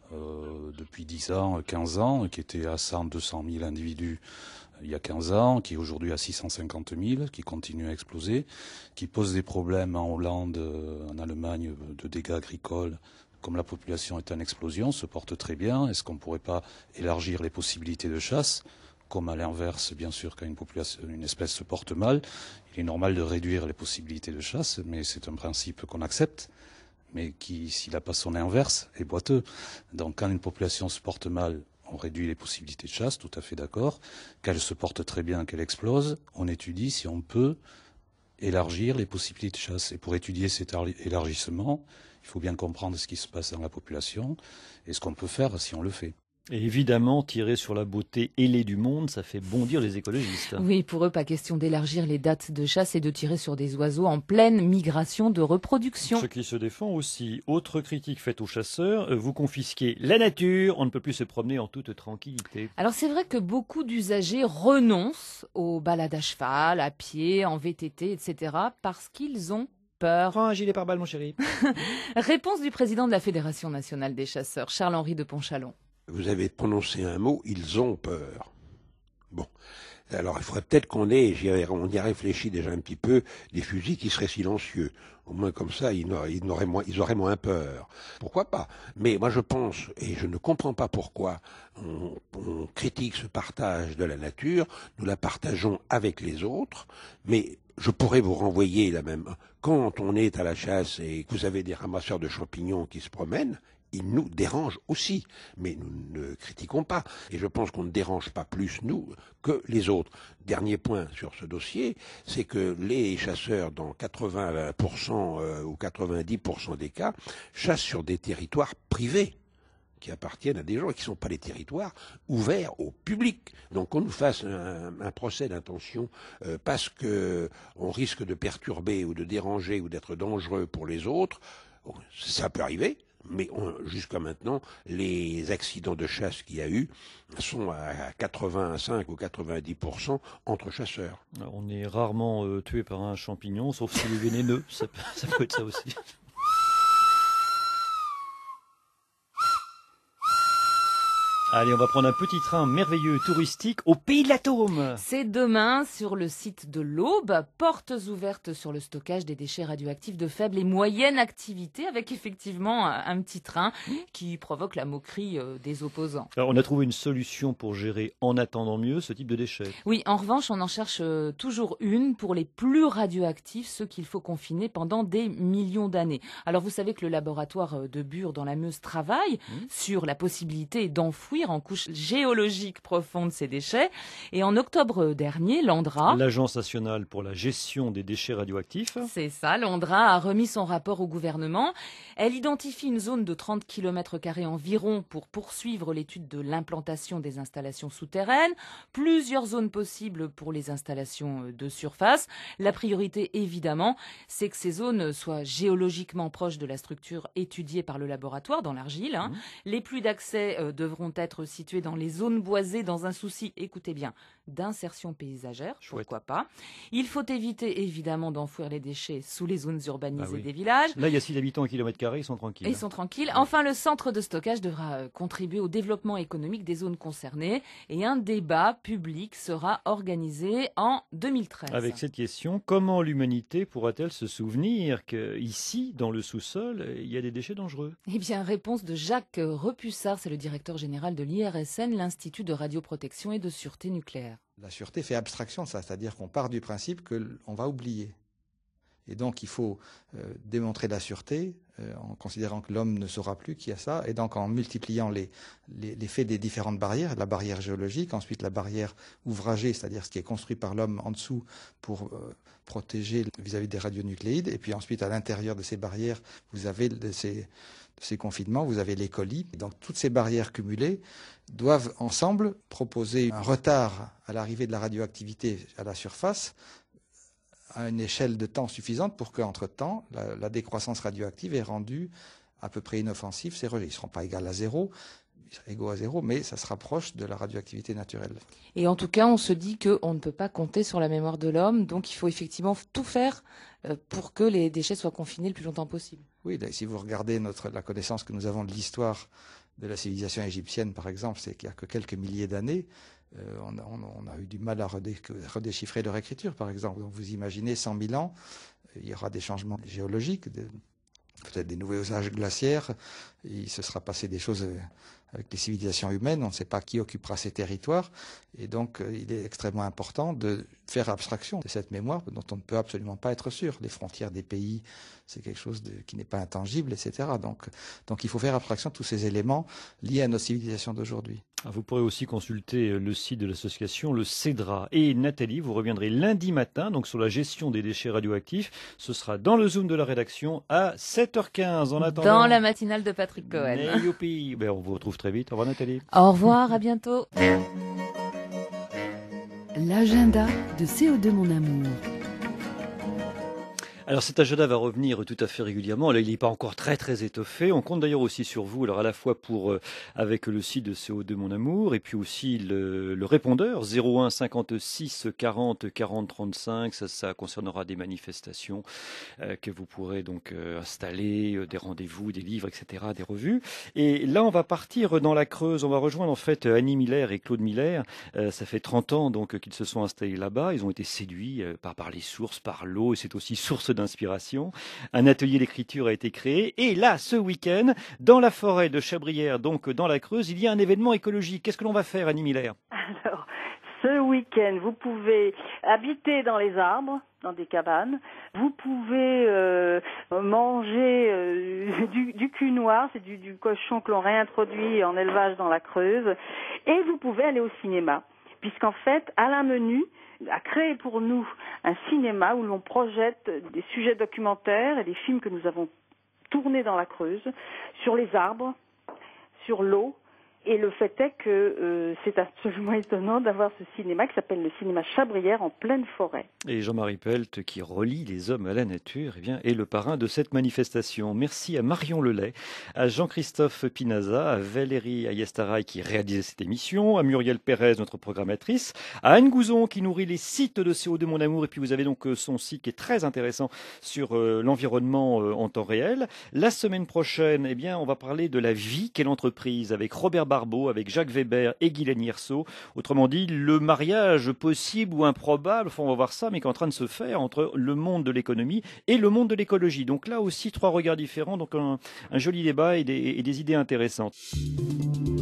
depuis 10 ans, 15 ans, qui était à 100, 200 000 individus il y a 15 ans, qui est aujourd'hui à 650 000, qui continue à exploser, qui pose des problèmes en Hollande, en Allemagne, de dégâts agricoles. Comme la population est en explosion, se porte très bien. Est-ce qu'on ne pourrait pas élargir les possibilités de chasse? Comme à l'inverse, bien sûr, quand une espèce se porte mal, il est normal de réduire les possibilités de chasse, mais c'est un principe qu'on accepte, mais qui, s'il n'a pas son inverse, est boiteux. Donc quand une population se porte mal, on réduit les possibilités de chasse, tout à fait d'accord. Qu'elle se porte très bien, qu'elle explose, on étudie si on peut élargir les possibilités de chasse. Et pour étudier cet élargissement, il faut bien comprendre ce qui se passe dans la population et ce qu'on peut faire si on le fait. Et évidemment, tirer sur la beauté ailée du monde, ça fait bondir les écologistes. Oui, pour eux, pas question d'élargir les dates de chasse et de tirer sur des oiseaux en pleine migration de reproduction. Ce qui se défend aussi. Autre critique faite aux chasseurs, vous confisquez la nature, on ne peut plus se promener en toute tranquillité. Alors c'est vrai que beaucoup d'usagers renoncent aux balades à cheval, à pied, en VTT, etc. parce qu'ils ont peur. Prends un gilet pare-balles, mon chéri. Réponse du président de la Fédération nationale des chasseurs, Charles-Henri de Pontchalon. Vous avez prononcé un mot, ils ont peur. Bon. Alors, il faudrait peut-être qu'on ait, on y a réfléchi déjà un petit peu, des fusils qui seraient silencieux. Au moins comme ça, ils auraient moins peur. Pourquoi pas? Mais moi je pense, et je ne comprends pas pourquoi on critique ce partage de la nature, nous la partageons avec les autres, mais je pourrais vous renvoyer la même. Quand on est à la chasse et que vous avez des ramasseurs de champignons qui se promènent, ils nous dérangent aussi, mais nous ne critiquons pas. Et je pense qu'on ne dérange pas plus, nous, que les autres. Dernier point sur ce dossier, c'est que les chasseurs, dans 80% ou 90% des cas, chassent sur des territoires privés qui appartiennent à des gens et qui ne sont pas les territoires ouverts au public. Donc qu'on nous fasse un procès d'intention parce qu'on risque de perturber ou de déranger ou d'être dangereux pour les autres, ça peut arriver. Mais jusqu'à maintenant, les accidents de chasse qu'il y a eu sont à 85 ou 90% entre chasseurs. Alors, on est rarement tué par un champignon, sauf s'il est vénéneux. Ça peut être ça aussi. Allez, on va prendre un petit train merveilleux touristique au pays de l'atome. C'est demain sur le site de l'Aube, portes ouvertes sur le stockage des déchets radioactifs de faible et moyenne activité, avec effectivement un petit train qui provoque la moquerie des opposants. Alors, on a trouvé une solution pour gérer en attendant mieux ce type de déchets. Oui, en revanche, on en cherche toujours une pour les plus radioactifs, ceux qu'il faut confiner pendant des millions d'années. Alors, vous savez que le laboratoire de Bure dans la Meuse travaille sur la possibilité d'enfouir en couche géologique profonde ces déchets. Et en octobre dernier, l'ANDRA, l'Agence nationale pour la gestion des déchets radioactifs, c'est ça, l'ANDRA a remis son rapport au gouvernement. Elle identifie une zone de 30 km² environ pour poursuivre l'étude de l'implantation des installations souterraines, plusieurs zones possibles pour les installations de surface. La priorité, évidemment, c'est que ces zones soient géologiquement proches de la structure étudiée par le laboratoire, dans l'argile. Les puits d'accès devront être situés dans les zones boisées dans un souci, écoutez bien, d'insertion paysagère, pourquoi pas. Il faut éviter évidemment d'enfouir les déchets sous les zones urbanisées des villages. Là, il y a 6 habitants au kilomètre carré, ils sont tranquilles. Ils sont tranquilles. Enfin, le centre de stockage devra contribuer au développement économique des zones concernées et un débat public sera organisé en 2013. Avec cette question, comment l'humanité pourra-t-elle se souvenir qu'ici, dans le sous-sol, il y a des déchets dangereux? Eh bien, réponse de Jacques Repussard, c'est le directeur général de l'IRSN, l'Institut de radioprotection et de sûreté nucléaire. La sûreté fait abstraction de ça, c'est-à-dire qu'on part du principe qu'on va oublier. Et donc il faut démontrer la sûreté en considérant que l'homme ne saura plus qu'il y a ça, et donc en multipliant les faits des différentes barrières, la barrière géologique, ensuite la barrière ouvragée, c'est-à-dire ce qui est construit par l'homme en dessous pour protéger vis-à-vis des radionucléides, et puis ensuite à l'intérieur de ces barrières, vous avez de ces confinements, vous avez les colis. Et donc toutes ces barrières cumulées doivent ensemble proposer un retard à l'arrivée de la radioactivité à la surface, à une échelle de temps suffisante pour qu'entre-temps, la décroissance radioactive ait rendu à peu près inoffensif ces rejets. Ils ne seront pas égaux à zéro, ils seront égaux à zéro, mais ça se rapproche de la radioactivité naturelle. Et en tout cas, on se dit qu'on ne peut pas compter sur la mémoire de l'homme, donc il faut effectivement tout faire pour que les déchets soient confinés le plus longtemps possible. Oui, si vous regardez la connaissance que nous avons de l'histoire de la civilisation égyptienne, par exemple, c'est qu'il n'y a que quelques milliers d'années, on a eu du mal à redéchiffrer leur écriture, par exemple. Donc vous imaginez 100 000 ans, il y aura des changements géologiques, peut-être des nouveaux âges glaciaires, il se sera passé des choses avec les civilisations humaines, on ne sait pas qui occupera ces territoires, et donc il est extrêmement important de faire abstraction de cette mémoire dont on ne peut absolument pas être sûr. Les frontières des pays, c'est quelque chose qui n'est pas intangible, etc. Donc il faut faire abstraction de tous ces éléments liés à nos civilisations d'aujourd'hui. Vous pourrez aussi consulter le site de l'association, le CEDRA. Et Nathalie, vous reviendrez lundi matin, donc sur la gestion des déchets radioactifs. Ce sera dans le Zoom de la rédaction à 7h15. En attendant, dans la matinale de Patrick Cohen. Youpi. Ben, on vous retrouve très vite. Au revoir Nathalie. Au revoir, à bientôt. L'agenda de CO2 Mon Amour. Alors cet agenda va revenir tout à fait régulièrement. Là, il n'est pas encore très très étoffé. On compte d'ailleurs aussi sur vous, alors à la fois pour avec le site de CO2 Mon Amour et puis aussi le répondeur 01 56 40 40 35. Ça concernera des manifestations que vous pourrez donc installer, des rendez-vous, des livres, etc., des revues. Et là, on va partir dans la Creuse. On va rejoindre en fait Annie Miller et Claude Miller. Ça fait 30 ans donc qu'ils se sont installés là-bas. Ils ont été séduits par les sources, par l'eau, et c'est aussi source d'inspiration. Un atelier d'écriture a été créé et là, ce week-end, dans la forêt de Chabrières, donc dans la Creuse, il y a un événement écologique. Qu'est-ce que l'on va faire, Annie Miller? Alors, ce week-end, vous pouvez habiter dans les arbres, dans des cabanes. Vous pouvez manger du cul noir, c'est du cochon que l'on réintroduit en élevage dans la Creuse. Et vous pouvez aller au cinéma, puisqu'en fait, Alain Menu a créé pour nous un cinéma où l'on projette des sujets documentaires et des films que nous avons tournés dans la Creuse sur les arbres, sur l'eau. Et le fait est que c'est absolument étonnant d'avoir ce cinéma qui s'appelle le cinéma Chabrières en pleine forêt. Et Jean-Marie Pelt, qui relie les hommes à la nature, est le parrain de cette manifestation. Merci à Marion Lelay, à Jean-Christophe Pinaza, à Valérie Ayestaray qui réalisait cette émission, à Muriel Pérez, notre programmatrice, à Anne Gouzon qui nourrit les sites de CO2 Mon Amour. Et puis vous avez donc son site qui est très intéressant sur l'environnement en temps réel. La semaine prochaine, on va parler de la vie qu'est l'entreprise avec Robert Barbeau, avec Jacques Weber et Guylaine Hirso. Autrement dit, le mariage possible ou improbable, on va voir ça, mais qui est en train de se faire entre le monde de l'économie et le monde de l'écologie. Donc là aussi, 3 regards différents, donc un joli débat et des idées intéressantes.